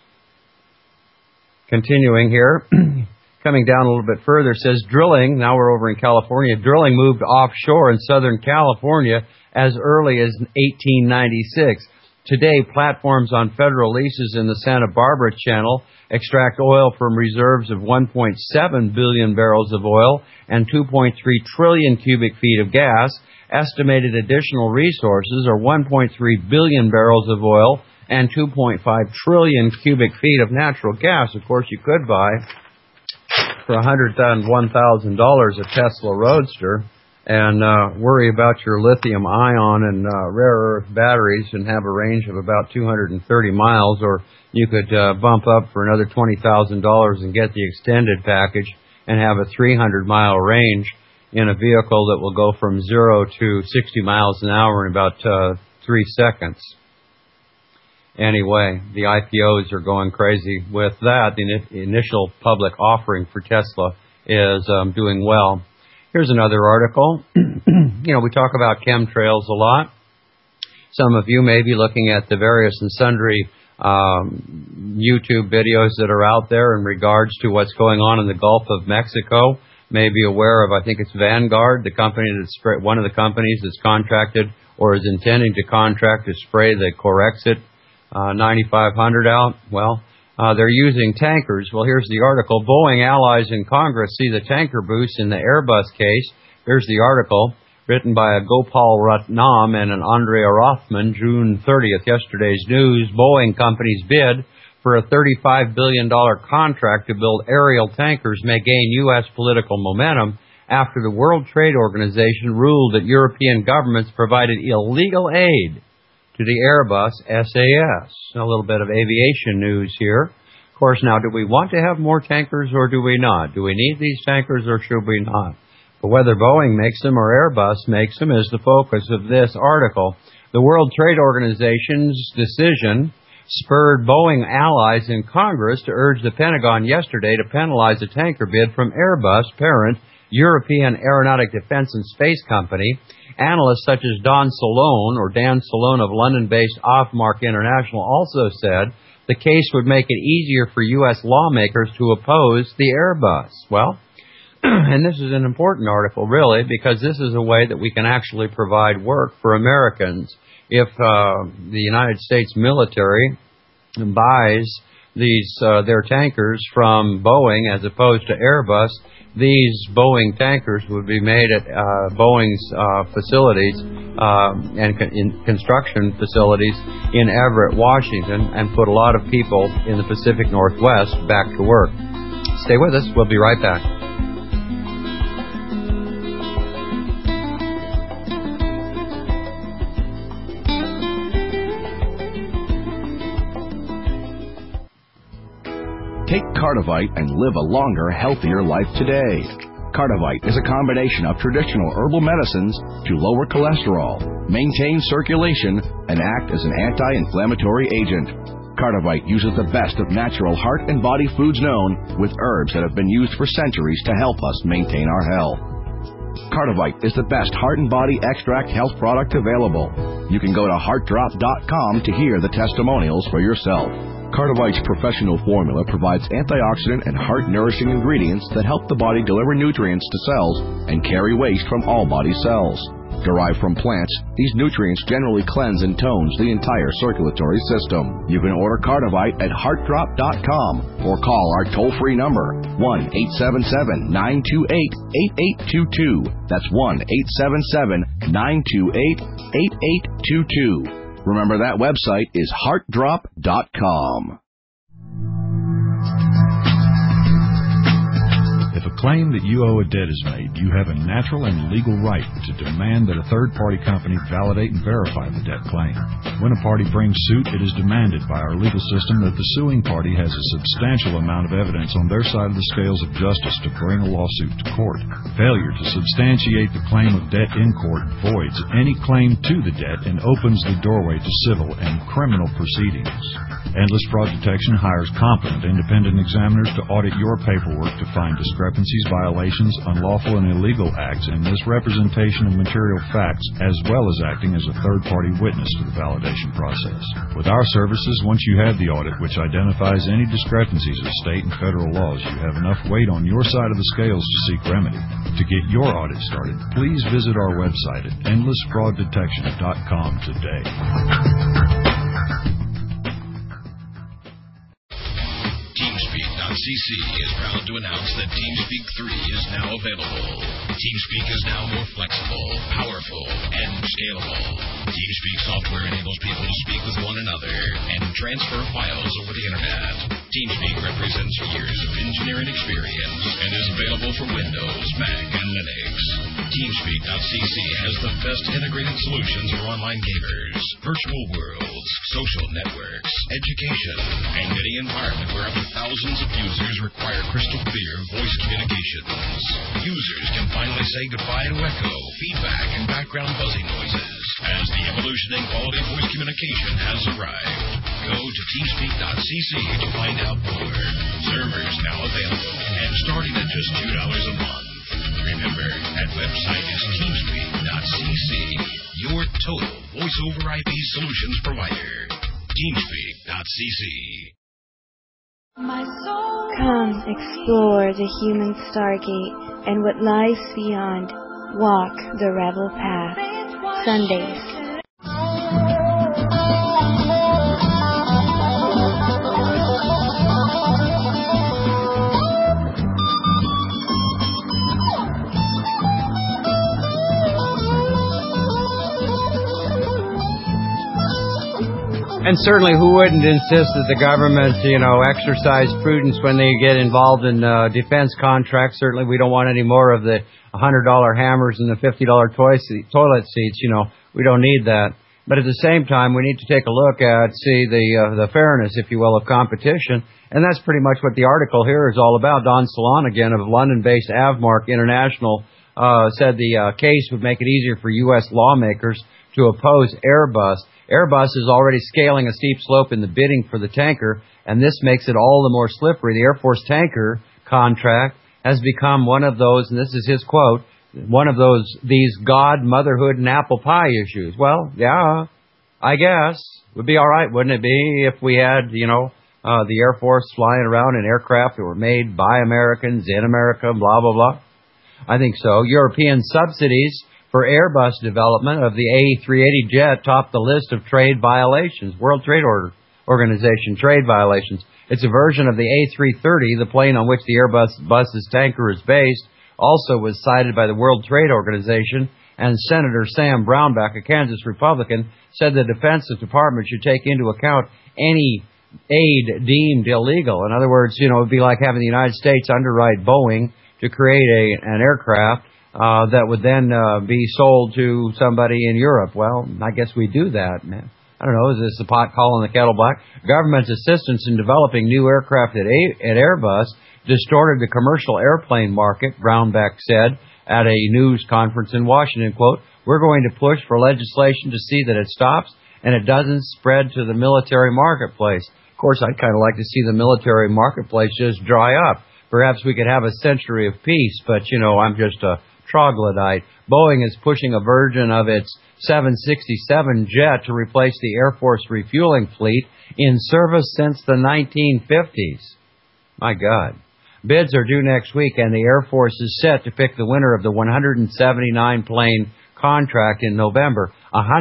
Continuing here, coming down a little bit further, says drilling, now we're over in California, drilling moved offshore in Southern California as early as 1896. Today, platforms on federal leases in the Santa Barbara Channel extract oil from reserves of 1.7 billion barrels of oil and 2.3 trillion cubic feet of gas. Estimated additional resources are 1.3 billion barrels of oil and 2.5 trillion cubic feet of natural gas. Of course, you could buy for $101,000 a Tesla Roadster and worry about your lithium ion and rare earth batteries and have a range of about 230 miles, or you could bump up for another $20,000 and get the extended package and have a 300-mile range in a vehicle that will go from 0 to 60 miles an hour in about 3 seconds. Anyway, the IPOs are going crazy with that. The initial public offering for Tesla is doing well. Here's another article. We talk about chemtrails a lot. Some of you may be looking at the various and sundry YouTube videos that are out there in regards to what's going on in the Gulf of Mexico. May be aware of, I think it's Vanguard, the company that's one of the companies that's contracted or is intending to contract to spray the Corexit 9500 out. Well, they're using tankers. Well, here's the article. Boeing allies in Congress see the tanker boost in the Airbus case. Here's the article, written by a Gopal Ratnam and an Andrea Rothman, June 30th, yesterday's news. Boeing Company's bid for a $35 billion contract to build aerial tankers may gain U.S. political momentum after the World Trade Organization ruled that European governments provided illegal aid to the Airbus SAS. A little bit of aviation news here. Of course, now, do we want to have more tankers or do we not? Do we need these tankers or should we not? But whether Boeing makes them or Airbus makes them is the focus of this article. The World Trade Organization's decision spurred Boeing allies in Congress to urge the Pentagon yesterday to penalize a tanker bid from Airbus, parent European Aeronautic Defence and Space Company. Analysts such as Dan Salone of London-based Offmark International also said the case would make it easier for U.S. lawmakers to oppose the Airbus. Well, and this is an important article, really, because this is a way that we can actually provide work for Americans. If the United States military buys their tankers from Boeing as opposed to Airbus, these Boeing tankers would be made at Boeing's facilities and construction facilities in Everett, Washington, and put a lot of people in the Pacific Northwest back to work. Stay with us. We'll be right back. Take Cardivite and live a longer, healthier life today. Cardivite is a combination of traditional herbal medicines to lower cholesterol, maintain circulation, and act as an anti-inflammatory agent. Cardivite uses the best of natural heart and body foods known, with herbs that have been used for centuries to help us maintain our health. Cardivite is the best heart and body extract health product available. You can go to heartdrop.com to hear the testimonials for yourself. Cardivite's professional formula provides antioxidant and heart-nourishing ingredients that help the body deliver nutrients to cells and carry waste from all body cells. Derived from plants, these nutrients generally cleanse and tones the entire circulatory system. You can order Cardivite at heartdrop.com or call our toll-free number, 1-877-928-8822. That's 1-877-928-8822. Remember, that website is heartdrop.com. If a claim that you owe a debt is made, you have a natural and legal right to demand that a third-party company validate and verify the debt claim. When a party brings suit, it is demanded by our legal system that the suing party has a substantial amount of evidence on their side of the scales of justice to bring a lawsuit to court. Failure to substantiate the claim of debt in court voids any claim to the debt and opens the doorway to civil and criminal proceedings. Endless Fraud Detection hires competent independent examiners to audit your paperwork to find discrepancies, violations, unlawful and illegal acts, and misrepresentation of material facts, as well as acting as a third-party witness to the validation process. With our services, once you have the audit, which identifies any discrepancies of state and federal laws, you have enough weight on your side of the scales to seek remedy. To get your audit started, please visit our website at endlessfrauddetection.com today. TeamSpeak.cc is proud to announce that TeamSpeak 3 is now available. TeamSpeak is now more flexible, powerful, and scalable. TeamSpeak software enables people to speak with one another and transfer files over the internet. TeamSpeak represents years of engineering experience and is available for Windows, Mac, and Linux. TeamSpeak.cc has the best integrated solutions for online gamers, virtual worlds, social networks, education, and any environment where up to thousands of users require crystal clear voice communications. Users can finally say goodbye to echo, feedback, and background buzzing noises as the evolution in quality voice communication has arrived. Go to TeamSpeak.cc to find out more. Servers now available and starting at just $2 a month. Remember, that website is TeamSpeak.cc, your total voice-over IP solutions provider. TeamSpeak.cc. Come explore the human stargate and what lies beyond. Walk the rebel path. Sundays. And certainly, who wouldn't insist that the government, exercise prudence when they get involved in defense contracts? Certainly, we don't want any more of the $100 hammers and the $50 toilet seats. We don't need that. But at the same time, we need to take a look at, the fairness, if you will, of competition. And that's pretty much what the article here is all about. Don Salon, again, of London-based Avmark International, said the case would make it easier for U.S. lawmakers to oppose Airbus. Airbus is already scaling a steep slope in the bidding for the tanker, and this makes it all the more slippery. The Air Force tanker contract has become one of those, and this is his quote, these God, motherhood, and apple pie issues. Well, yeah, I guess. Would be all right, wouldn't it be, if we had, the Air Force flying around in aircraft that were made by Americans, in America, blah, blah, blah? I think so. European subsidies for Airbus development of the A380 jet topped the list of trade violations. World Trade Organization trade violations. It's a version of the A330, the plane on which the Airbus's tanker is based, also was cited by the World Trade Organization, and Senator Sam Brownback, a Kansas Republican, said the Defense Department should take into account any aid deemed illegal. In other words, it would be like having the United States underwrite Boeing to create an aircraft that would then be sold to somebody in Europe. Well, I guess we do that, man. I don't know, is this the pot calling the kettle black? Government's assistance in developing new aircraft at Airbus distorted the commercial airplane market, Brownback said at a news conference in Washington, quote, "We're going to push for legislation to see that it stops and it doesn't spread to the military marketplace." Of course, I'd kind of like to see the military marketplace just dry up. Perhaps we could have a century of peace, but, I'm just a troglodyte. Boeing is pushing a version of its 767 jet to replace the Air Force refueling fleet in service since the 1950s. My God. Bids are due next week, and the Air Force is set to pick the winner of the 179-plane contract in November.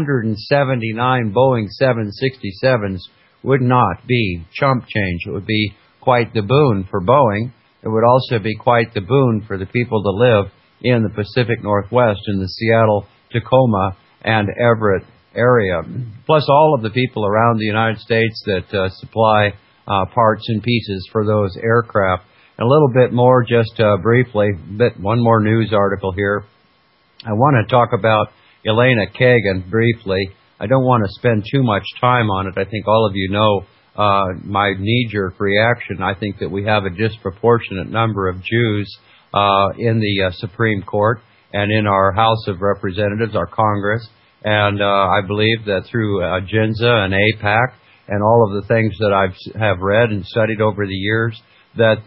179 Boeing 767s would not be chump change. It would be quite the boon for Boeing. It would also be quite the boon for the people that live in the Pacific Northwest, in the Seattle, Tacoma, and Everett area. Plus all of the people around the United States that supply parts and pieces for those aircraft. And a little bit more, just briefly, one more news article here. I want to talk about Elena Kagan briefly. I don't want to spend too much time on it. I think all of you know my knee-jerk reaction. I think that we have a disproportionate number of Jews in the Supreme Court and in our House of Representatives, our Congress. And I believe that through GINZA and AIPAC and all of the things that I have read and studied over the years, that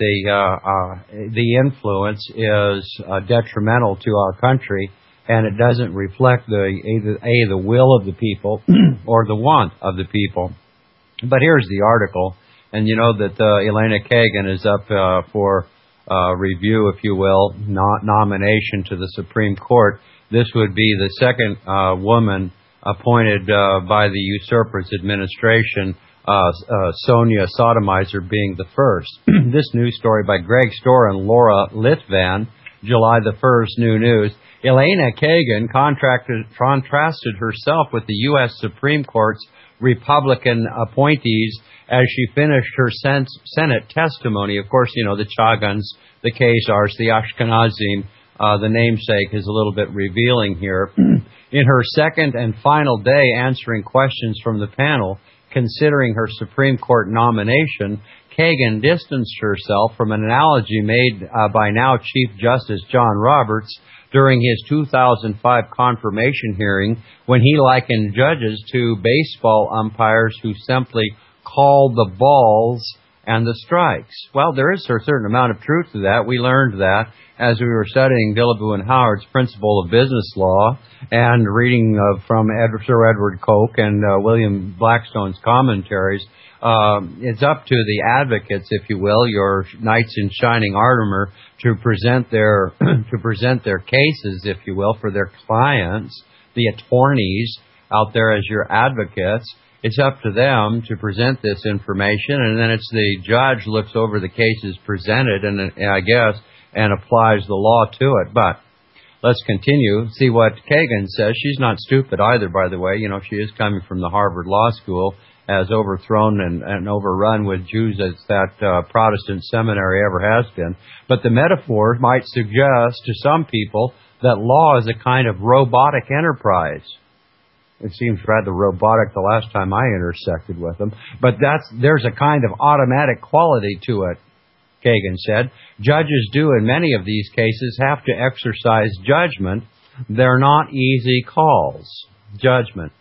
the influence is detrimental to our country, and it doesn't reflect the will of the people or the want of the people. But here's the article, and you know that Elena Kagan is up for review, if you will, nomination to the Supreme Court. This would be the second woman appointed by the usurper's administration, Sonia Sotomayor being the first. This news story by Greg Storr and Laura Litvan, July the 1st, New News. Elena Kagan contrasted herself with the U.S. Supreme Court's Republican appointees as she finished her Senate testimony. Of course, you know, the Chagans, the Khazars, the Ashkenazim, the namesake is a little bit revealing here. In her second and final day answering questions from the panel, considering her Supreme Court nomination, Kagan distanced herself from an analogy made by now Chief Justice John Roberts during his 2005 confirmation hearing when he likened judges to baseball umpires who simply call the balls and the strikes. Well, there is a certain amount of truth to that. We learned that as we were studying Billaboo and Howard's Principle of Business Law and reading from Sir Edward Coke and William Blackstone's commentaries. It's up to the advocates, if you will, your knights in shining armor, to present their cases, if you will, for their clients, the attorneys out there as your advocates. It's up to them to present this information, and then it's the judge looks over the cases presented, and I guess, and applies the law to it. But let's continue. See what Kagan says. She's not stupid either, by the way. You know, she is coming from the Harvard Law School, as overthrown and overrun with Jews as that Protestant seminary ever has been. But the metaphor might suggest to some people that law is a kind of robotic enterprise. It seems rather robotic the last time I intersected with them. But there's a kind of automatic quality to it, Kagan said. Judges do, in many of these cases, have to exercise judgment. They're not easy calls. Judgment.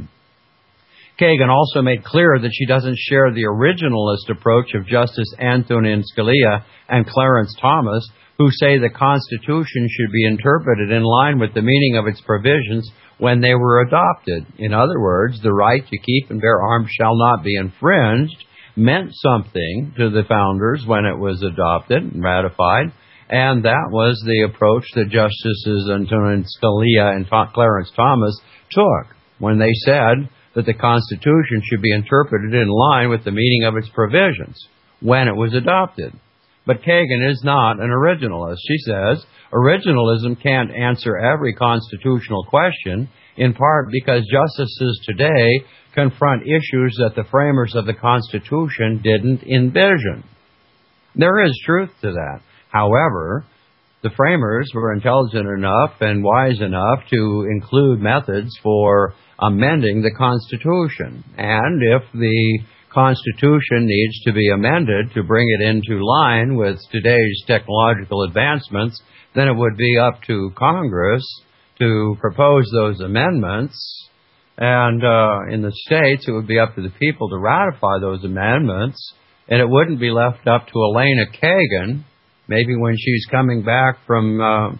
Kagan also made clear that she doesn't share the originalist approach of Justice Antonin Scalia and Clarence Thomas, who say the Constitution should be interpreted in line with the meaning of its provisions when they were adopted. In other words, the right to keep and bear arms shall not be infringed meant something to the founders when it was adopted and ratified, and that was the approach that Justices Antonin Scalia and Clarence Thomas took when they said that the Constitution should be interpreted in line with the meaning of its provisions when it was adopted. But Kagan is not an originalist. She says originalism can't answer every constitutional question, in part because justices today confront issues that the framers of the Constitution didn't envision. There is truth to that. However, the framers were intelligent enough and wise enough to include methods for amending the Constitution. And if the Constitution needs to be amended to bring it into line with today's technological advancements, then it would be up to Congress to propose those amendments. And in the states, it would be up to the people to ratify those amendments. And it wouldn't be left up to Elena Kagan, maybe when she's coming back from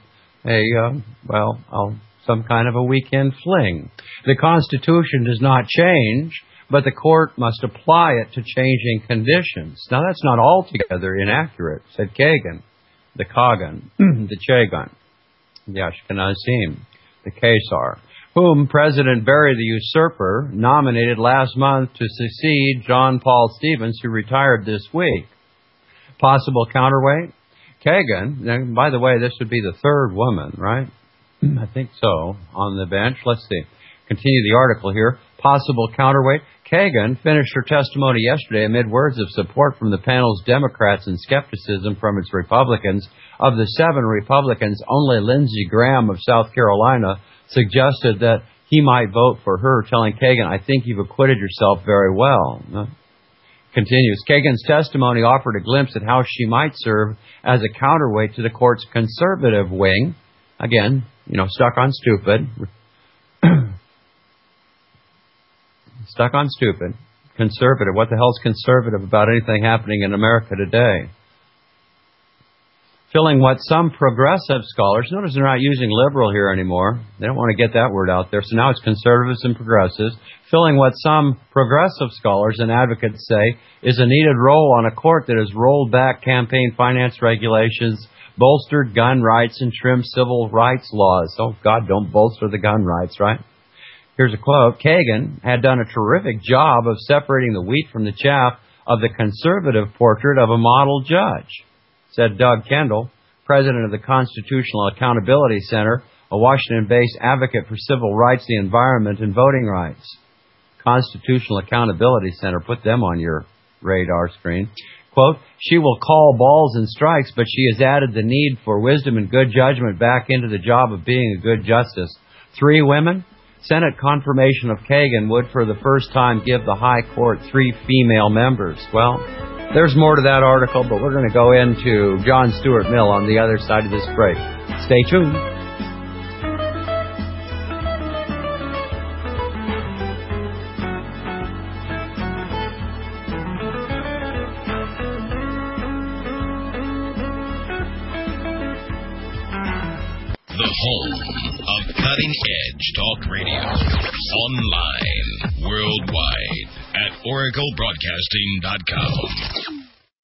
some kind of a weekend fling. The Constitution does not change, but the court must apply it to changing conditions. Now, that's not altogether inaccurate, said Kagan, the Kagan, the Chagan, the Ashkenazim, the Khazar, whom President Barry the Usurper nominated last month to succeed John Paul Stevens, who retired this week. Possible counterweight? Kagan, by the way, this would be the third woman, right? I think so, on the bench. Let's see. Continue the article here. Possible counterweight. Kagan finished her testimony yesterday amid words of support from the panel's Democrats and skepticism from its Republicans. Of the 7 Republicans, only Lindsey Graham of South Carolina suggested that he might vote for her, telling Kagan, I think you've acquitted yourself very well. Continues. Kagan's testimony offered a glimpse at how she might serve as a counterweight to the court's conservative wing. Again, stuck on stupid. Stuck on stupid. Conservative. What the hell's conservative about anything happening in America today? Filling what some progressive scholars, notice they're not using liberal here anymore. They don't want to get that word out there. So now it's conservatives and progressives. Filling what some progressive scholars and advocates say is a needed role on a court that has rolled back campaign finance regulations, bolstered gun rights, and trimmed civil rights laws. Oh, God, don't bolster the gun rights, right? Here's a quote. Kagan had done a terrific job of separating the wheat from the chaff of the conservative portrait of a model judge, said Doug Kendall, president of the Constitutional Accountability Center, a Washington-based advocate for civil rights, the environment, and voting rights. Constitutional Accountability Center. Put them on your radar screen. Quote, she will call balls and strikes, but she has added the need for wisdom and good judgment back into the job of being a good justice. 3 women. Senate confirmation of Kagan would for the first time give the High Court 3 female members. Well, there's more to that article, but we're going to go into John Stuart Mill on the other side of this break. Stay tuned. The home of cutting-edge talk radio. Online, worldwide, at oraclebroadcasting.com.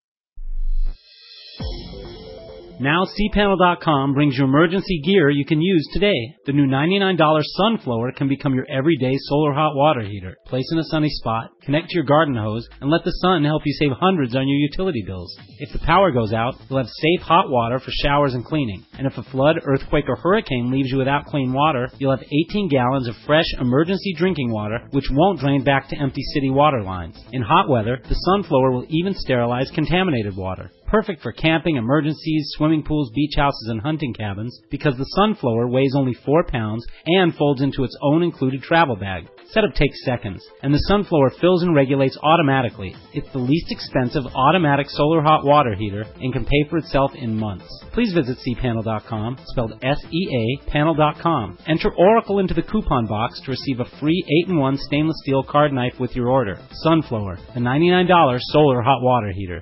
Now cpanel.com brings you emergency gear you can use today. The new $99 Sunflower can become your everyday solar hot water heater. Place in a sunny spot, connect to your garden hose, and let the sun help you save hundreds on your utility bills. If the power goes out, you'll have safe hot water for showers and cleaning. And if a flood, earthquake, or hurricane leaves you without clean water, you'll have 18 gallons of fresh emergency drinking water, which won't drain back to empty city water lines. In hot weather, the Sunflower will even sterilize contaminated water. Perfect for camping, emergencies, swimming pools, beach houses, and hunting cabins because the Sunflower weighs only 4 pounds and folds into its own included travel bag. Setup takes seconds, and the Sunflower fills and regulates automatically. It's the least expensive automatic solar hot water heater and can pay for itself in months. Please visit cpanel.com, spelled S-E-A, panel.com. Enter Oracle into the coupon box to receive a free 8-in-1 stainless steel card knife with your order. Sunflower, the $99 solar hot water heater.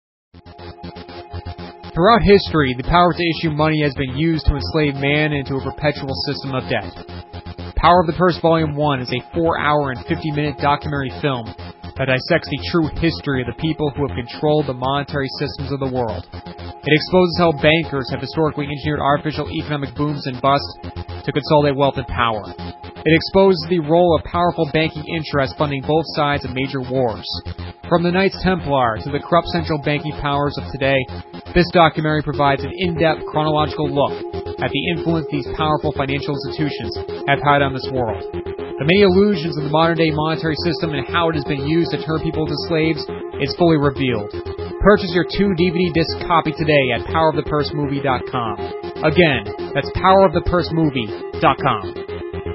Throughout history, the power to issue money has been used to enslave man into a perpetual system of debt. Power of the Purse Volume 1 is a 4-hour and 50-minute documentary film that dissects the true history of the people who have controlled the monetary systems of the world. It exposes how bankers have historically engineered artificial economic booms and busts to consolidate wealth and power. It exposes the role of powerful banking interests funding both sides of major wars. From the Knights Templar to the corrupt central banking powers of today, this documentary provides an in-depth chronological look at the influence these powerful financial institutions have had on this world. The many illusions of the modern-day monetary system and how it has been used to turn people into slaves is fully revealed. Purchase your 2 DVD disc copy today at powerofthepursemovie.com. Again, that's powerofthepursemovie.com.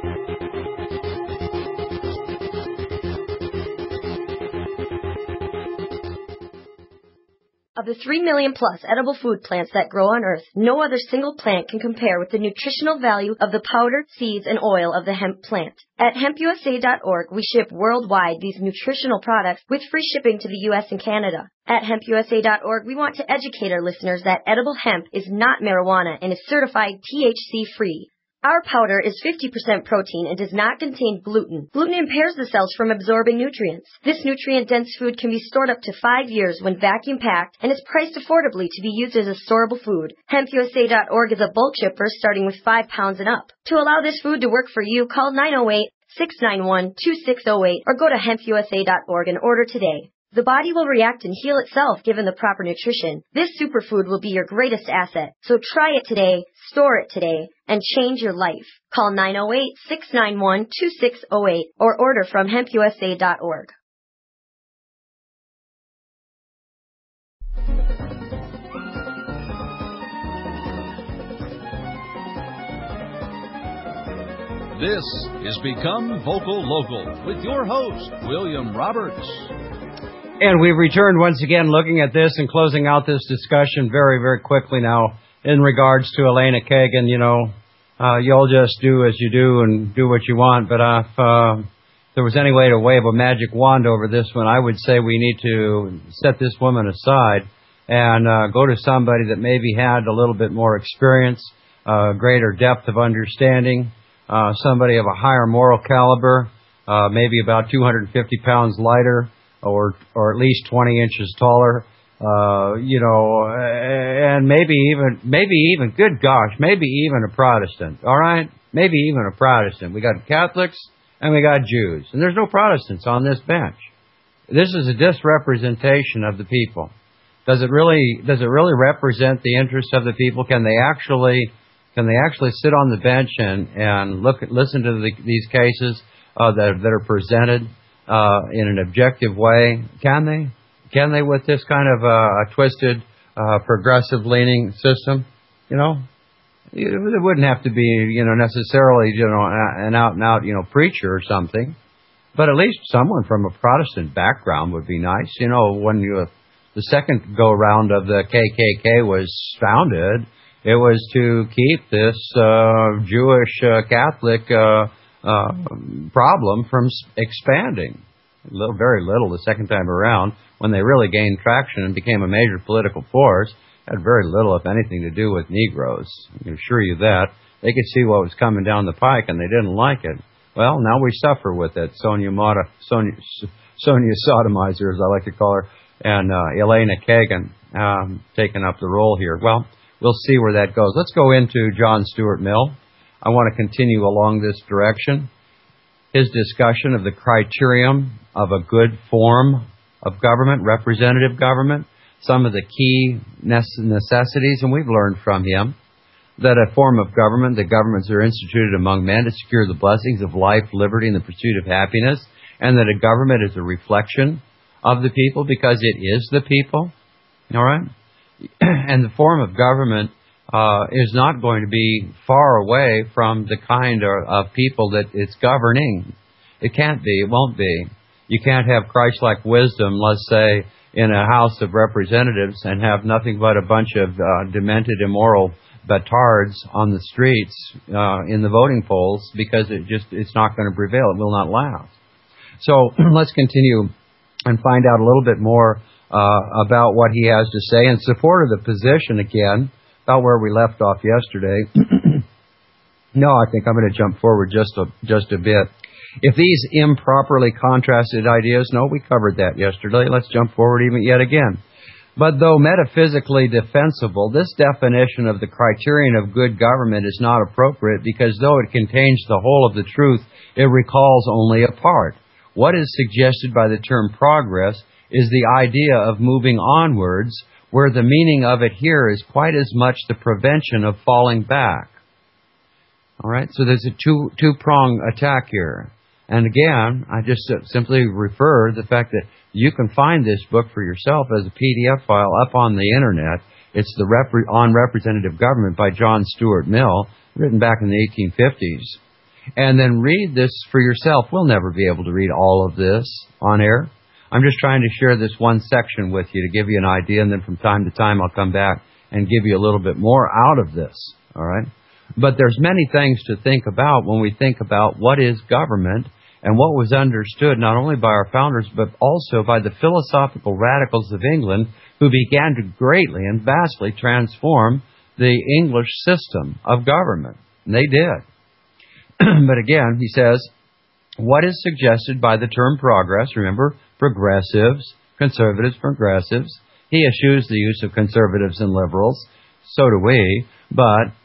Of the 3 million plus edible food plants that grow on Earth, no other single plant can compare with the nutritional value of the powder, seeds, and oil of the hemp plant. At hempusa.org, we ship worldwide these nutritional products with free shipping to the U.S. and Canada. At hempusa.org, we want to educate our listeners that edible hemp is not marijuana and is certified THC-free. Our powder is 50% protein and does not contain gluten. Gluten impairs the cells from absorbing nutrients. This nutrient-dense food can be stored up to 5 years when vacuum-packed and is priced affordably to be used as a storable food. HempUSA.org is a bulk shipper starting with 5 pounds and up. To allow this food to work for you, call 908-691-2608 or go to hempusa.org and order today. The body will react and heal itself given the proper nutrition. This superfood will be your greatest asset. So try it today, store it today, and change your life. Call 908-691-2608 or order from hempusa.org. This is Become Vocal Local with your host, William Roberts. And we've returned once again looking at this and closing out this discussion very, very quickly now in regards to Elena Kagan. You know, you'll just do as you do and do what you want. But if there was any way to wave a magic wand over this one, I would say we need to set this woman aside and go to somebody that maybe had a little bit more experience, greater depth of understanding, somebody of a higher moral caliber, maybe about 250 pounds lighter, or at least 20 inches taller, and maybe even, good gosh, maybe even a Protestant, all right? Maybe even a Protestant. We got Catholics and we got Jews, and there's no Protestants on this bench. This is a disrepresentation of the people. Does it really represent the interests of the people? Can they actually sit on the bench and listen to these cases that are presented? in an objective way. Can they? Can they with this kind of a twisted, progressive-leaning system? You know, it wouldn't have to be, you know, necessarily, you know, an out-and-out, you know, preacher or something. But at least someone from a Protestant background would be nice. You know, when the second go-round of the KKK was founded, it was to keep this Jewish Catholic problem from expanding. Very little the second time around, when they really gained traction and became a major political force, had very little, if anything, to do with Negroes. I can assure you that. They could see what was coming down the pike, and they didn't like it. Well, now we suffer with it. Sonia Sodomizer, as I like to call her, and Elena Kagan taking up the role here. Well, we'll see where that goes. Let's go into John Stuart Mill. I want to continue along this direction. His discussion of the criterion of a good form of government, representative government, some of the key necessities, and we've learned from him that a form of government, the governments are instituted among men to secure the blessings of life, liberty, and the pursuit of happiness, and that a government is a reflection of the people because it is the people. All right? And the form of government is not going to be far away from the kind of people that it's governing. It can't be. It won't be. You can't have Christ-like wisdom, let's say, in a House of Representatives and have nothing but a bunch of demented, immoral batards on the streets in the voting polls because it's not going to prevail. It will not last. So let's continue and find out a little bit more about what he has to say in support of the position again, about where we left off yesterday. No, I think I'm going to jump forward just a bit. If these improperly contrasted ideas, no, we covered that yesterday. Let's jump forward even yet again. But though metaphysically defensible, this definition of the criterion of good government is not appropriate because though it contains the whole of the truth, it recalls only a part. What is suggested by the term progress is the idea of moving onwards, where the meaning of it here is quite as much the prevention of falling back. All right, so there's a two-prong attack here. And again, I just simply refer to the fact that you can find this book for yourself as a PDF file up on the Internet. It's On Representative Government by John Stuart Mill, written back in the 1850s. And then read this for yourself. We'll never be able to read all of this on air. I'm just trying to share this one section with you to give you an idea, and then from time to time I'll come back and give you a little bit more out of this. All right? But there's many things to think about when we think about what is government and what was understood not only by our founders but also by the philosophical radicals of England who began to greatly and vastly transform the English system of government. And they did. But again, he says, what is suggested by the term progress? Remember, progressives, conservatives, progressives. He eschews the use of conservatives and liberals. So do we. But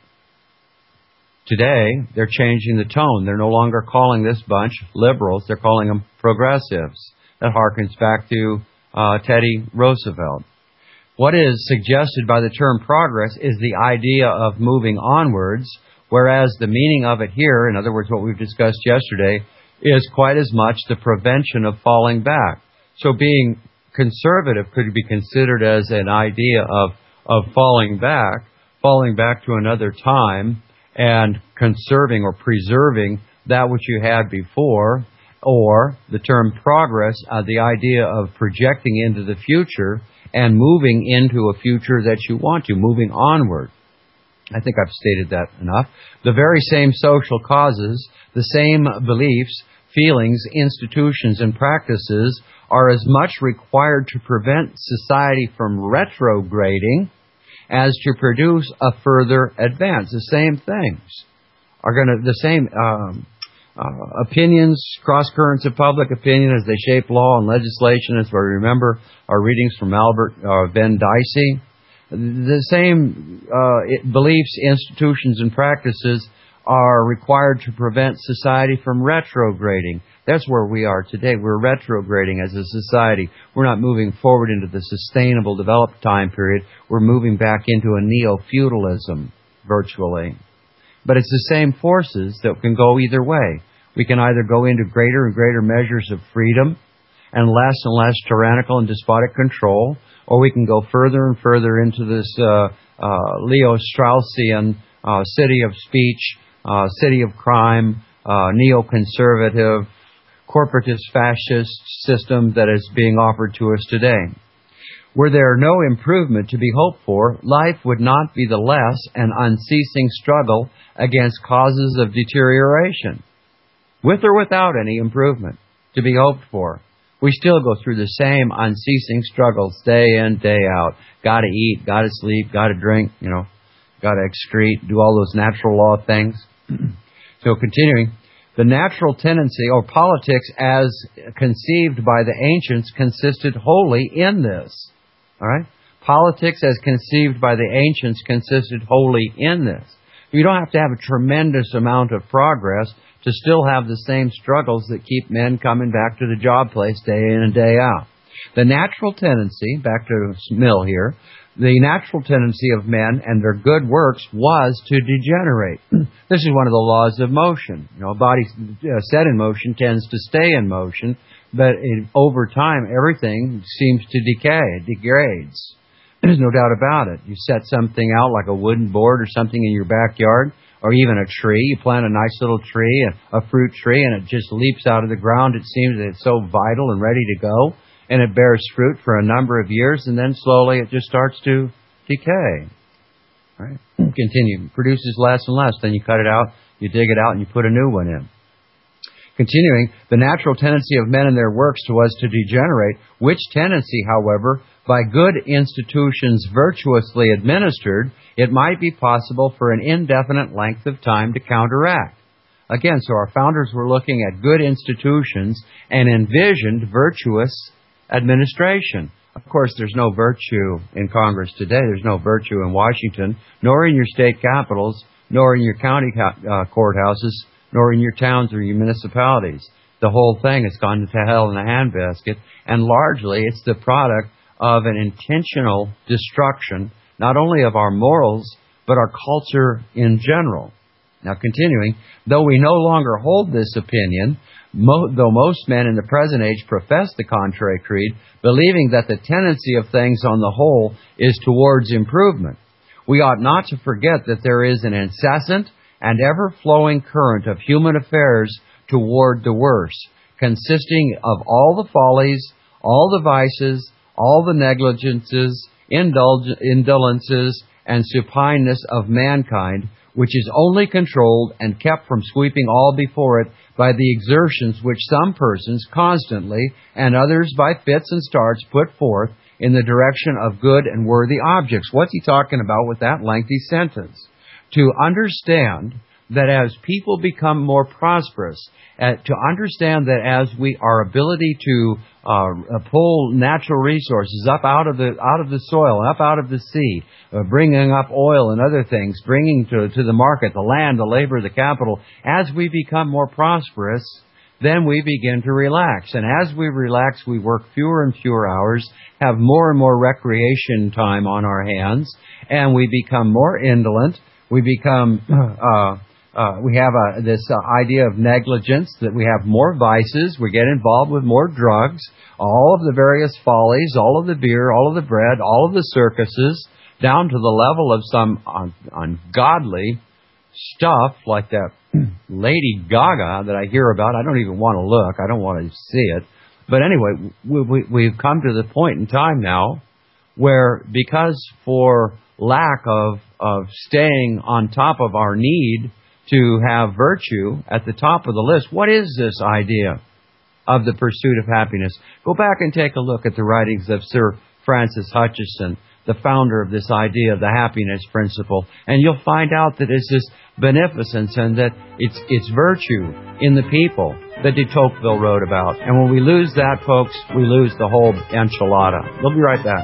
today, they're changing the tone. They're no longer calling this bunch liberals. They're calling them progressives. That harkens back to Teddy Roosevelt. What is suggested by the term progress is the idea of moving onwards, whereas the meaning of it here, in other words, what we've discussed yesterday, is quite as much the prevention of falling back. So being conservative could be considered as an idea of falling back to another time, and conserving or preserving that which you had before, or the term progress, the idea of projecting into the future and moving into a future that you want to, moving onward. I think I've stated that enough. The very same social causes, the same beliefs, feelings, institutions, and practices are as much required to prevent society from retrograding as to produce a further advance. The same things are going to, the same opinions, cross-currents of public opinion as they shape law and legislation, as we remember our readings from Albert Venn Dicey. The same beliefs, institutions, and practices are required to prevent society from retrograding. That's where we are today. We're retrograding as a society. We're not moving forward into the sustainable developed time period. We're moving back into a neo-feudalism, virtually. But it's the same forces that can go either way. We can either go into greater and greater measures of freedom and less tyrannical and despotic control, or we can go further and further into this Leo Straussian city of speech, city of crime, neoconservative, corporatist fascist system that is being offered to us today. Were there no improvement to be hoped for, life would not be the less an unceasing struggle against causes of deterioration. With or without any improvement to be hoped for, we still go through the same unceasing struggles day in, day out. Gotta eat, gotta sleep, gotta drink, gotta excrete, do all those natural law things. So continuing, the natural tendency, or politics as conceived by the ancients, consisted wholly in this. All right? Politics as conceived by the ancients consisted wholly in this. You don't have to have a tremendous amount of progress to still have the same struggles that keep men coming back to the job place day in and day out. The natural tendency, back to Mill here, the natural tendency of men and their good works was to degenerate. This is one of the laws of motion. A body set in motion tends to stay in motion, but over time everything seems to decay, it degrades. There's no doubt about it. You set something out like a wooden board or something in your backyard, or even a tree. You plant a nice little tree, a fruit tree, and it just leaps out of the ground. It seems that it's so vital and ready to go, and it bears fruit for a number of years, and then slowly it just starts to decay. Right? Continue. It produces less and less. Then you cut it out, you dig it out, and you put a new one in. Continuing, the natural tendency of men and their works was to degenerate, which tendency, however, by good institutions virtuously administered, it might be possible for an indefinite length of time to counteract. Again, so our founders were looking at good institutions and envisioned virtuous administration. Of course, there's no virtue in Congress today. There's no virtue in Washington, nor in your state capitals, nor in your county courthouses, nor in your towns or your municipalities. The whole thing has gone to hell in a handbasket, and largely it's the product of an intentional destruction, not only of our morals, but our culture in general. Now, continuing, though we no longer hold this opinion, though most men in the present age profess the contrary creed, believing that the tendency of things on the whole is towards improvement, we ought not to forget that there is an incessant and ever-flowing current of human affairs toward the worse, consisting of all the follies, all the vices, all the negligences, indolences, and supineness of mankind, which is only controlled and kept from sweeping all before it by the exertions which some persons constantly, and others by fits and starts, put forth in the direction of good and worthy objects. What's he talking about with that lengthy sentence? To understand that as people become more prosperous, to understand that as our ability to pull natural resources up out of the soil, up out of the sea, bringing up oil and other things, bringing to the market the land, the labor, the capital, as we become more prosperous, then we begin to relax. And as we relax, we work fewer and fewer hours, have more and more recreation time on our hands, and we become more indolent. We become, we have this idea of negligence, that we have more vices, we get involved with more drugs, all of the various follies, all of the beer, all of the bread, all of the circuses, down to the level of some ungodly stuff like that Lady Gaga that I hear about. I don't even want to look. I don't want to see it. But anyway, we've come to the point in time now where, because for lack of staying on top of our need to have virtue at the top of the list, what is this idea of the pursuit of happiness? Go back and take a look at the writings of Sir Francis Hutcheson, the founder of this idea of the happiness principle, and you'll find out that it's this beneficence and that it's virtue in the people that de Tocqueville wrote about. And when we lose that, folks, we lose the whole enchilada. We'll be right back.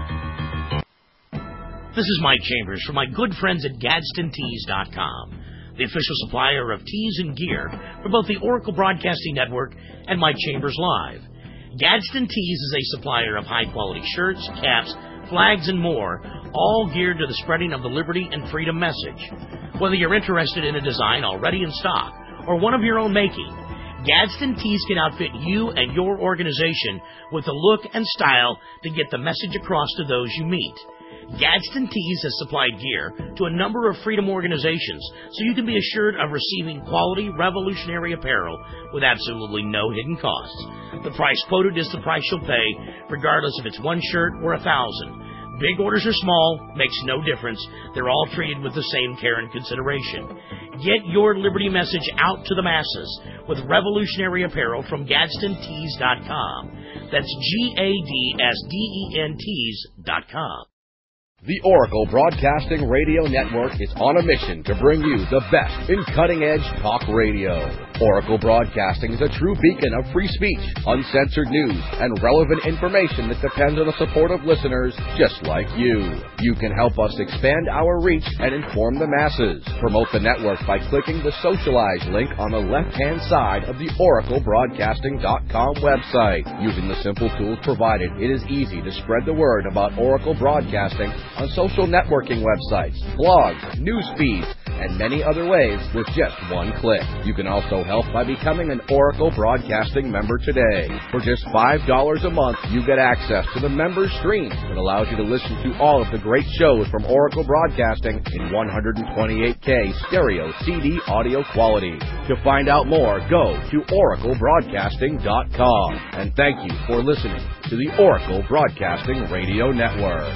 This is Mike Chambers from my good friends at GadsdenTees.com. the official supplier of tees and gear for both the Oracle Broadcasting Network and Mike Chambers Live. Gadsden Tees is a supplier of high-quality shirts, caps, flags, and more, all geared to the spreading of the liberty and freedom message. Whether you're interested in a design already in stock or one of your own making, Gadsden Tees can outfit you and your organization with the look and style to get the message across to those you meet. Gadsden Tees has supplied gear to a number of freedom organizations, so you can be assured of receiving quality, revolutionary apparel with absolutely no hidden costs. The price quoted is the price you'll pay, regardless if it's one shirt or 1,000. Big orders or small, makes no difference. They're all treated with the same care and consideration. Get your liberty message out to the masses with revolutionary apparel from GadsdenTees.com. That's GADSDENTees.com. The Oracle Broadcasting Radio Network is on a mission to bring you the best in cutting-edge talk radio. Oracle Broadcasting is a true beacon of free speech, uncensored news, and relevant information that depends on the support of listeners just like you. You can help us expand our reach and inform the masses. Promote the network by clicking the Socialize link on the left-hand side of the OracleBroadcasting.com website. Using the simple tools provided, it is easy to spread the word about Oracle Broadcasting on social networking websites, blogs, news feeds, and many other ways with just one click. You can also help by becoming an Oracle Broadcasting member today. For just $5 a month, you get access to the member stream that allows you to listen to all of the great shows from Oracle Broadcasting in 128K stereo CD audio quality. To find out more, go to oraclebroadcasting.com. And thank you for listening to the Oracle Broadcasting Radio Network.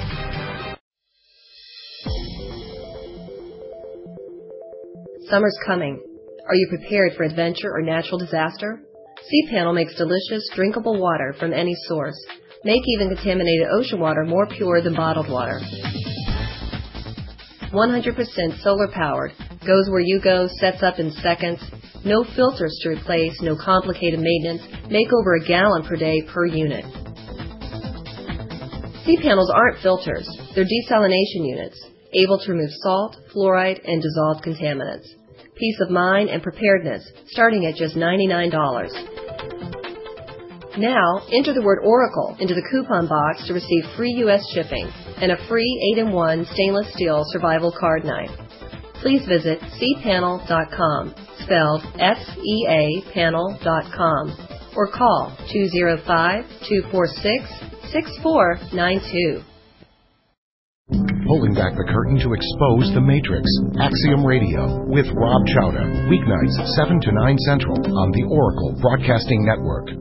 Summer's coming. Are you prepared for adventure or natural disaster? cPanel makes delicious, drinkable water from any source. Make even contaminated ocean water more pure than bottled water. 100% solar powered. Goes where you go, sets up in seconds. No filters to replace, no complicated maintenance. Make over a gallon per day per unit. cPanels aren't filters. They're desalination units, able to remove salt, fluoride, and dissolved contaminants. Peace of mind and preparedness, starting at just $99. Now, enter the word Oracle into the coupon box to receive free U.S. shipping and a free 8-in-1 stainless steel survival card knife. Please visit cpanel.com, spelled S-E-A panel.com, or call 205-246-6492. Pulling back the curtain to expose the Matrix. Axiom Radio with Rob Chowda. Weeknights 7 to 9 Central on the Oracle Broadcasting Network.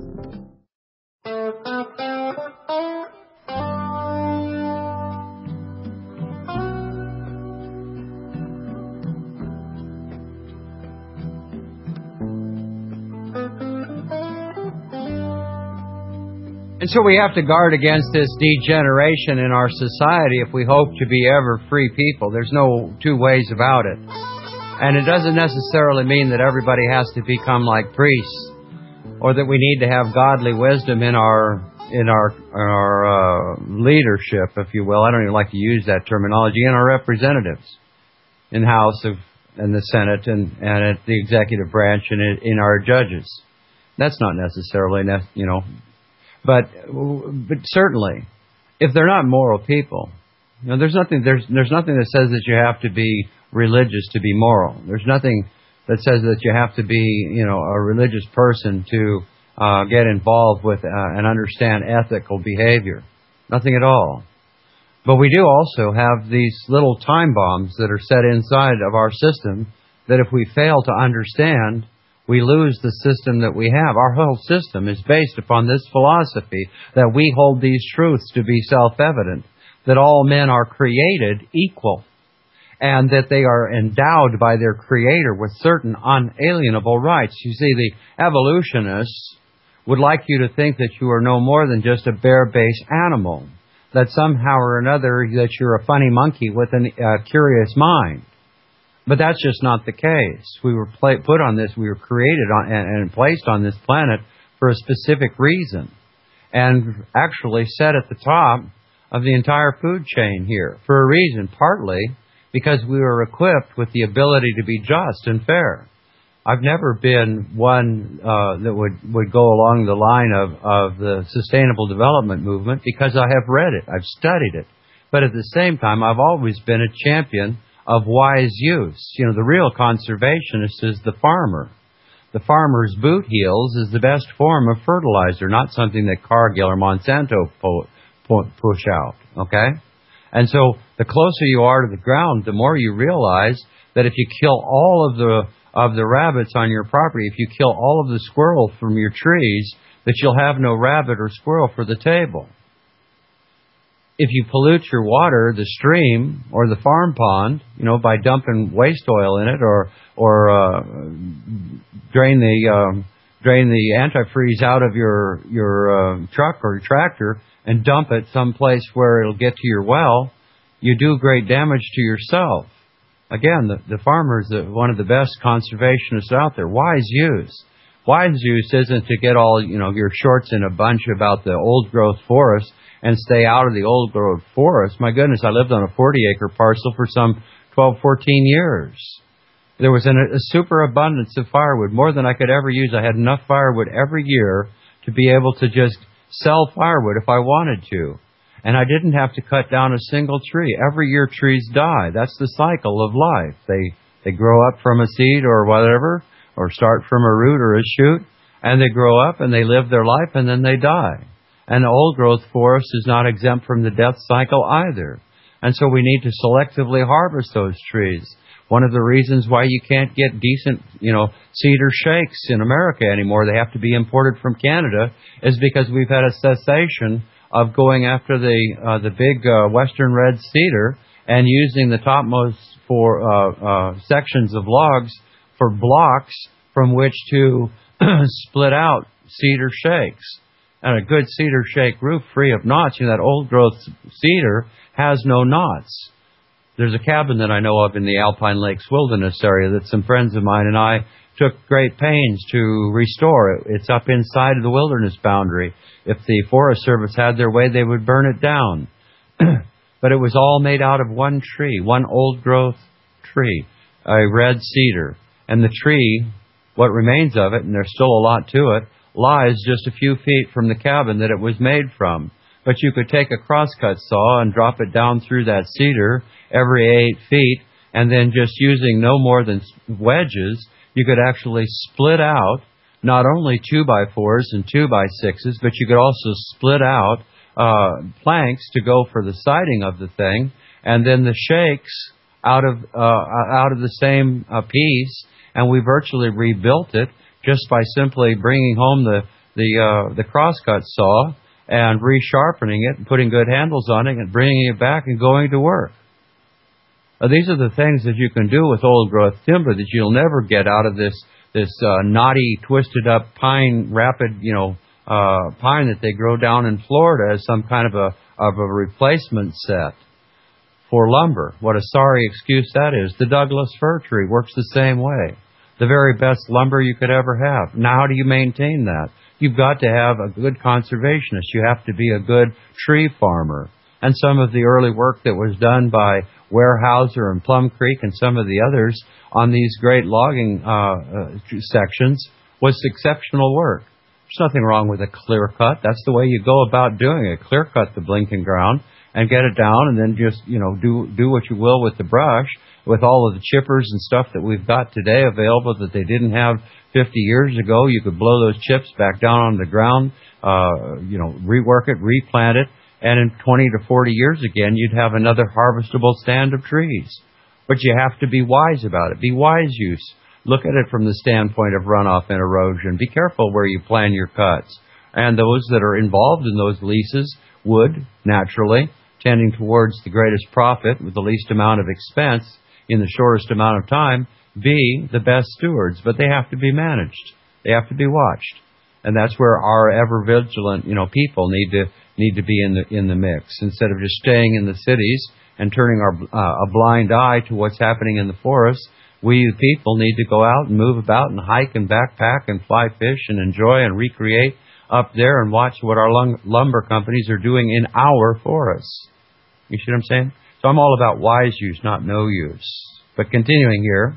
And so we have to guard against this degeneration in our society if we hope to be ever free people. There's no two ways about it. And it doesn't necessarily mean that everybody has to become like priests or that we need to have godly wisdom in our leadership, if you will. I don't even like to use that terminology. In our representatives in the House and the Senate and at the executive branch and in our judges. That's not necessarily, But certainly, if they're not moral people, there's nothing that says that you have to be religious to be moral. There's nothing that says that you have to be, a religious person to get involved with and understand ethical behavior. Nothing at all. But we do also have these little time bombs that are set inside of our system that if we fail to understand, we lose the system that we have. Our whole system is based upon this philosophy that we hold these truths to be self-evident, that all men are created equal, and that they are endowed by their Creator with certain unalienable rights. You see, the evolutionists would like you to think that you are no more than just a bare-based animal, that somehow or another that you're a funny monkey with a curious mind. But that's just not the case. We were put on this, we were created on and placed on this planet for a specific reason, and actually set at the top of the entire food chain here for a reason, partly because we were equipped with the ability to be just and fair. I've never been one that would go along the line of the sustainable development movement because I have read it, I've studied it. But at the same time, I've always been a champion of wise use. You know, the real conservationist is the farmer. The farmer's boot heels is the best form of fertilizer, not something that Cargill or Monsanto push out, okay? And so the closer you are to the ground, the more you realize that if you kill all of the rabbits on your property, if you kill all of the squirrel from your trees, that you'll have no rabbit or squirrel for the table. If you pollute your water, the stream or the farm pond, you know, by dumping waste oil in it, or drain the antifreeze out of your truck or your tractor and dump it someplace where it'll get to your well, you do great damage to yourself. Again, the farmer is one of the best conservationists out there. Wise use. Wise use isn't to get all, you know, your shorts in a bunch about the old growth forest and stay out of the old growth forest. My goodness, I lived on a 40-acre parcel for some 12, 14 years. There was a superabundance of firewood, more than I could ever use. I had enough firewood every year to be able to just sell firewood if I wanted to. And I didn't have to cut down a single tree. Every year trees die. That's the cycle of life. They grow up from a seed or whatever, or start from a root or a shoot, and they grow up and they live their life and then they die. And the old growth forest is not exempt from the death cycle either. And so we need to selectively harvest those trees. One of the reasons why you can't get decent, you know, cedar shakes in America anymore, they have to be imported from Canada, is because we've had a cessation of going after the big western red cedar and using the topmost sections of logs for blocks from which to split out cedar shakes. And a good cedar shake roof free of knots, you know, that old growth cedar has no knots. There's a cabin that I know of in the Alpine Lakes Wilderness area that some friends of mine and I took great pains to restore. It's up inside of the wilderness boundary. If the Forest Service had their way, they would burn it down. But it was all made out of one tree, one old growth tree, a red cedar. And the tree, what remains of it, and there's still a lot to it, lies just a few feet from the cabin that it was made from. But you could take a crosscut saw and drop it down through that cedar every 8 feet, and then just using no more than wedges, you could actually split out not only 2x4s and 2x6s, but you could also split out planks to go for the siding of the thing, and then the shakes out of the same piece, and we virtually rebuilt it just by simply bringing home the crosscut saw and resharpening it and putting good handles on it and bringing it back and going to work. These are the things that you can do with old growth timber that you'll never get out of this knotty, twisted up pine, rapid, pine that they grow down in Florida as some kind of a replacement set for lumber. What a sorry excuse that is. The Douglas fir tree works the same way. The very best lumber you could ever have. Now, how do you maintain that? You've got to have a good conservationist. You have to be a good tree farmer. And some of the early work that was done by Weyerhaeuser and Plum Creek and some of the others on these great logging sections was exceptional work. There's nothing wrong with a clear cut. That's the way you go about doing it. Clear cut the blinking ground and get it down, and then just, do what you will with the brush, with all of the chippers and stuff that we've got today available that they didn't have 50 years ago. You could blow those chips back down on the ground, rework it, replant it, and in 20 to 40 years again, you'd have another harvestable stand of trees. But you have to be wise about it. Be wise use. Look at it from the standpoint of runoff and erosion. Be careful where you plan your cuts. And those that are involved in those leases would, naturally, tending towards the greatest profit with the least amount of expense in the shortest amount of time, be the best stewards. But they have to be managed. They have to be watched. And that's where our ever vigilant, people need to be in the mix, instead of just staying in the cities and turning a blind eye to what's happening in the forest. We, the people, need to go out and move about and hike and backpack and fly fish and enjoy and recreate up there and watch what our lumber companies are doing in our forests. You see what I'm saying? So I'm all about wise use, not no use. But continuing here,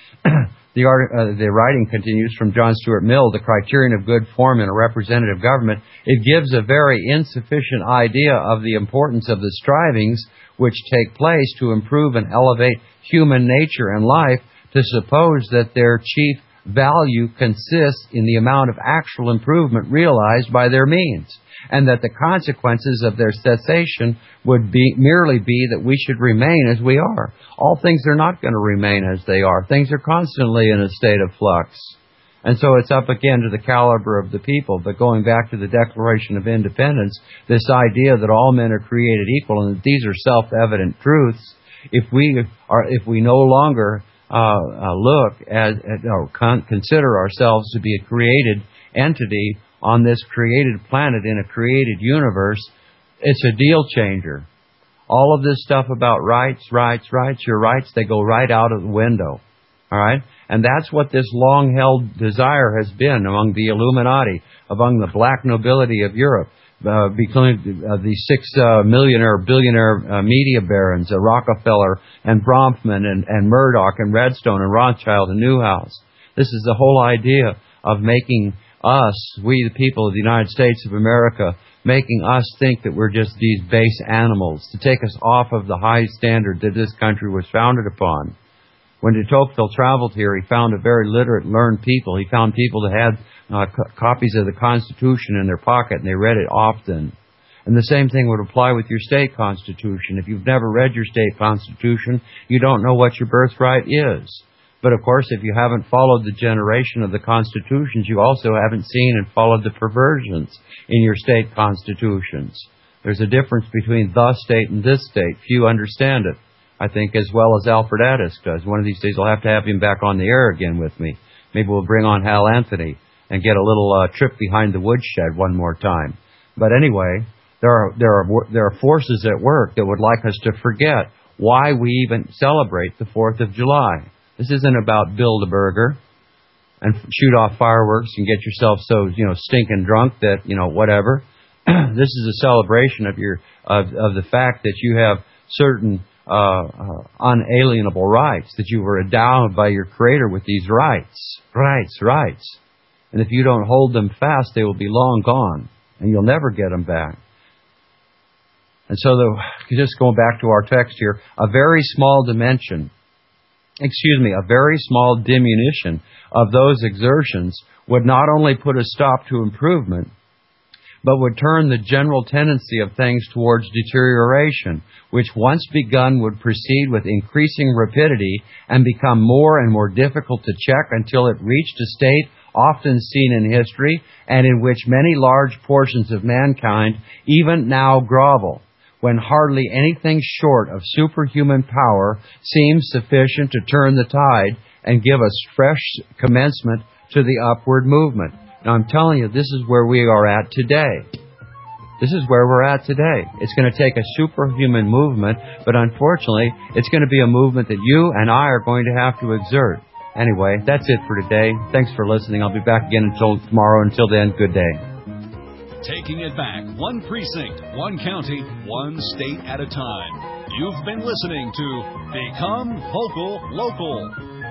the writing continues from John Stuart Mill, The Criterion of Good Form in a Representative Government. It gives a very insufficient idea of the importance of the strivings which take place to improve and elevate human nature and life, to suppose that their chief value consists in the amount of actual improvement realized by their means, and that the consequences of their cessation would merely be that we should remain as we are. All things are not going to remain as they are. Things are constantly in a state of flux. And so it's up again to the caliber of the people. But going back to the Declaration of Independence, this idea that all men are created equal and that these are self-evident truths, if we no longer look at or consider ourselves to be a created entity on this created planet in a created universe, it's a deal changer. All of this stuff about rights, your rights, they go right out of the window. All right? And that's what this long-held desire has been among the Illuminati, among the black nobility of Europe, becoming the 6 billionaire media barons, Rockefeller and Bronfman and Murdoch and Redstone and Rothschild and Newhouse. This is the whole idea of making us, we the people of the United States of America, making us think that we're just these base animals, to take us off of the high standard that this country was founded upon. When de Tocqueville traveled here, he found a very literate, learned people. He found people that had copies of the Constitution in their pocket, and they read it often. And the same thing would apply with your state constitution. If you've never read your state constitution, you don't know what your birthright is. But of course, if you haven't followed the generation of the constitutions, you also haven't seen and followed the perversions in your state constitutions. There's a difference between the state and this state. Few understand it, I think, as well as Alfred Addis does. One of these days I'll have to have him back on the air again with me. Maybe we'll bring on Hal Anthony and get a little trip behind the woodshed one more time. But anyway, there are forces at work that would like us to forget why we even celebrate the 4th of July. This isn't about build a burger and shoot off fireworks and get yourself so, stinking drunk that, whatever. This is a celebration of the fact that you have certain unalienable rights, that you were endowed by your Creator with these rights. And if you don't hold them fast, they will be long gone, and you'll never get them back. And so, just going back to our text here, a very small diminution of those exertions would not only put a stop to improvement, but would turn the general tendency of things towards deterioration, which once begun would proceed with increasing rapidity and become more and more difficult to check until it reached a state often seen in history and in which many large portions of mankind even now grovel, when hardly anything short of superhuman power seems sufficient to turn the tide and give us fresh commencement to the upward movement. Now, I'm telling you, this is where we are at today. This is where we're at today. It's going to take a superhuman movement, but unfortunately, it's going to be a movement that you and I are going to have to exert. Anyway, that's it for today. Thanks for listening. I'll be back again until tomorrow. Until then, good day. Taking it back, one precinct, one county, one state at a time. You've been listening to Become Vocal Local.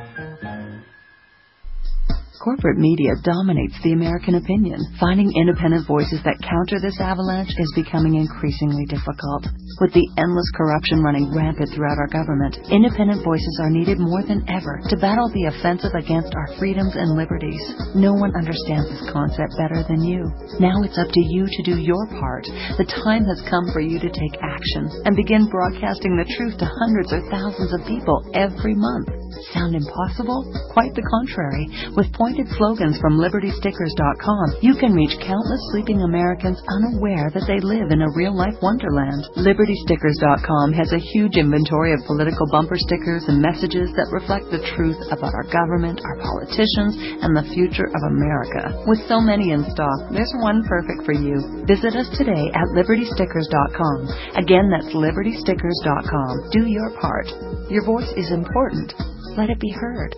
Corporate media dominates the American opinion. Finding independent voices that counter this avalanche is becoming increasingly difficult. With the endless corruption running rampant throughout our government, independent voices are needed more than ever to battle the offensive against our freedoms and liberties. No one understands this concept better than you. Now it's up to you to do your part. The time has come for you to take action and begin broadcasting the truth to hundreds or thousands of people every month. Sound impossible? Quite the contrary. With pointed slogans from LibertyStickers.com, you can reach countless sleeping Americans unaware that they live in a real-life wonderland. LibertyStickers.com has a huge inventory of political bumper stickers and messages that reflect the truth about our government, our politicians, and the future of America. With so many in stock, there's one perfect for you. Visit us today at LibertyStickers.com. Again, that's LibertyStickers.com. Do your part. Your voice is important. Let it be heard.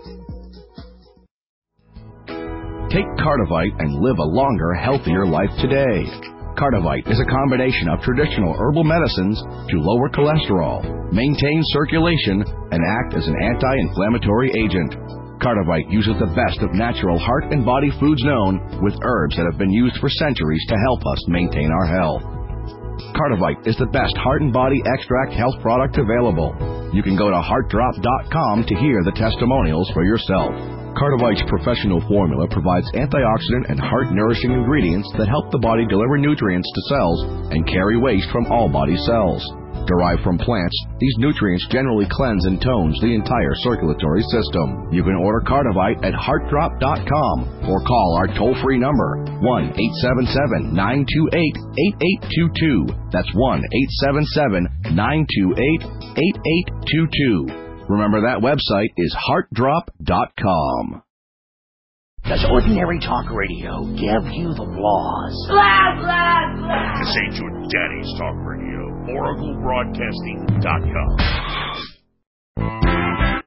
Take Cardivite and live a longer, healthier life today. Cardivite is a combination of traditional herbal medicines to lower cholesterol, maintain circulation, and act as an anti-inflammatory agent. Cardivite uses the best of natural heart and body foods known, with herbs that have been used for centuries to help us maintain our health. Cardivite is the best heart and body extract health product available. You can go to heartdrop.com to hear the testimonials for yourself. Cardivite's professional formula provides antioxidant and heart-nourishing ingredients that help the body deliver nutrients to cells and carry waste from all body cells. Derived from plants, these nutrients generally cleanse and tones the entire circulatory system. You can order Cardivite at heartdrop.com or call our toll-free number, 1-877-928-8822. That's 1-877-928-8822. Remember, that website is heartdrop.com. Does ordinary talk radio give you the blahs? Blah, blah, blah. This ain't your daddy's talk radio. OracleBroadcasting.com.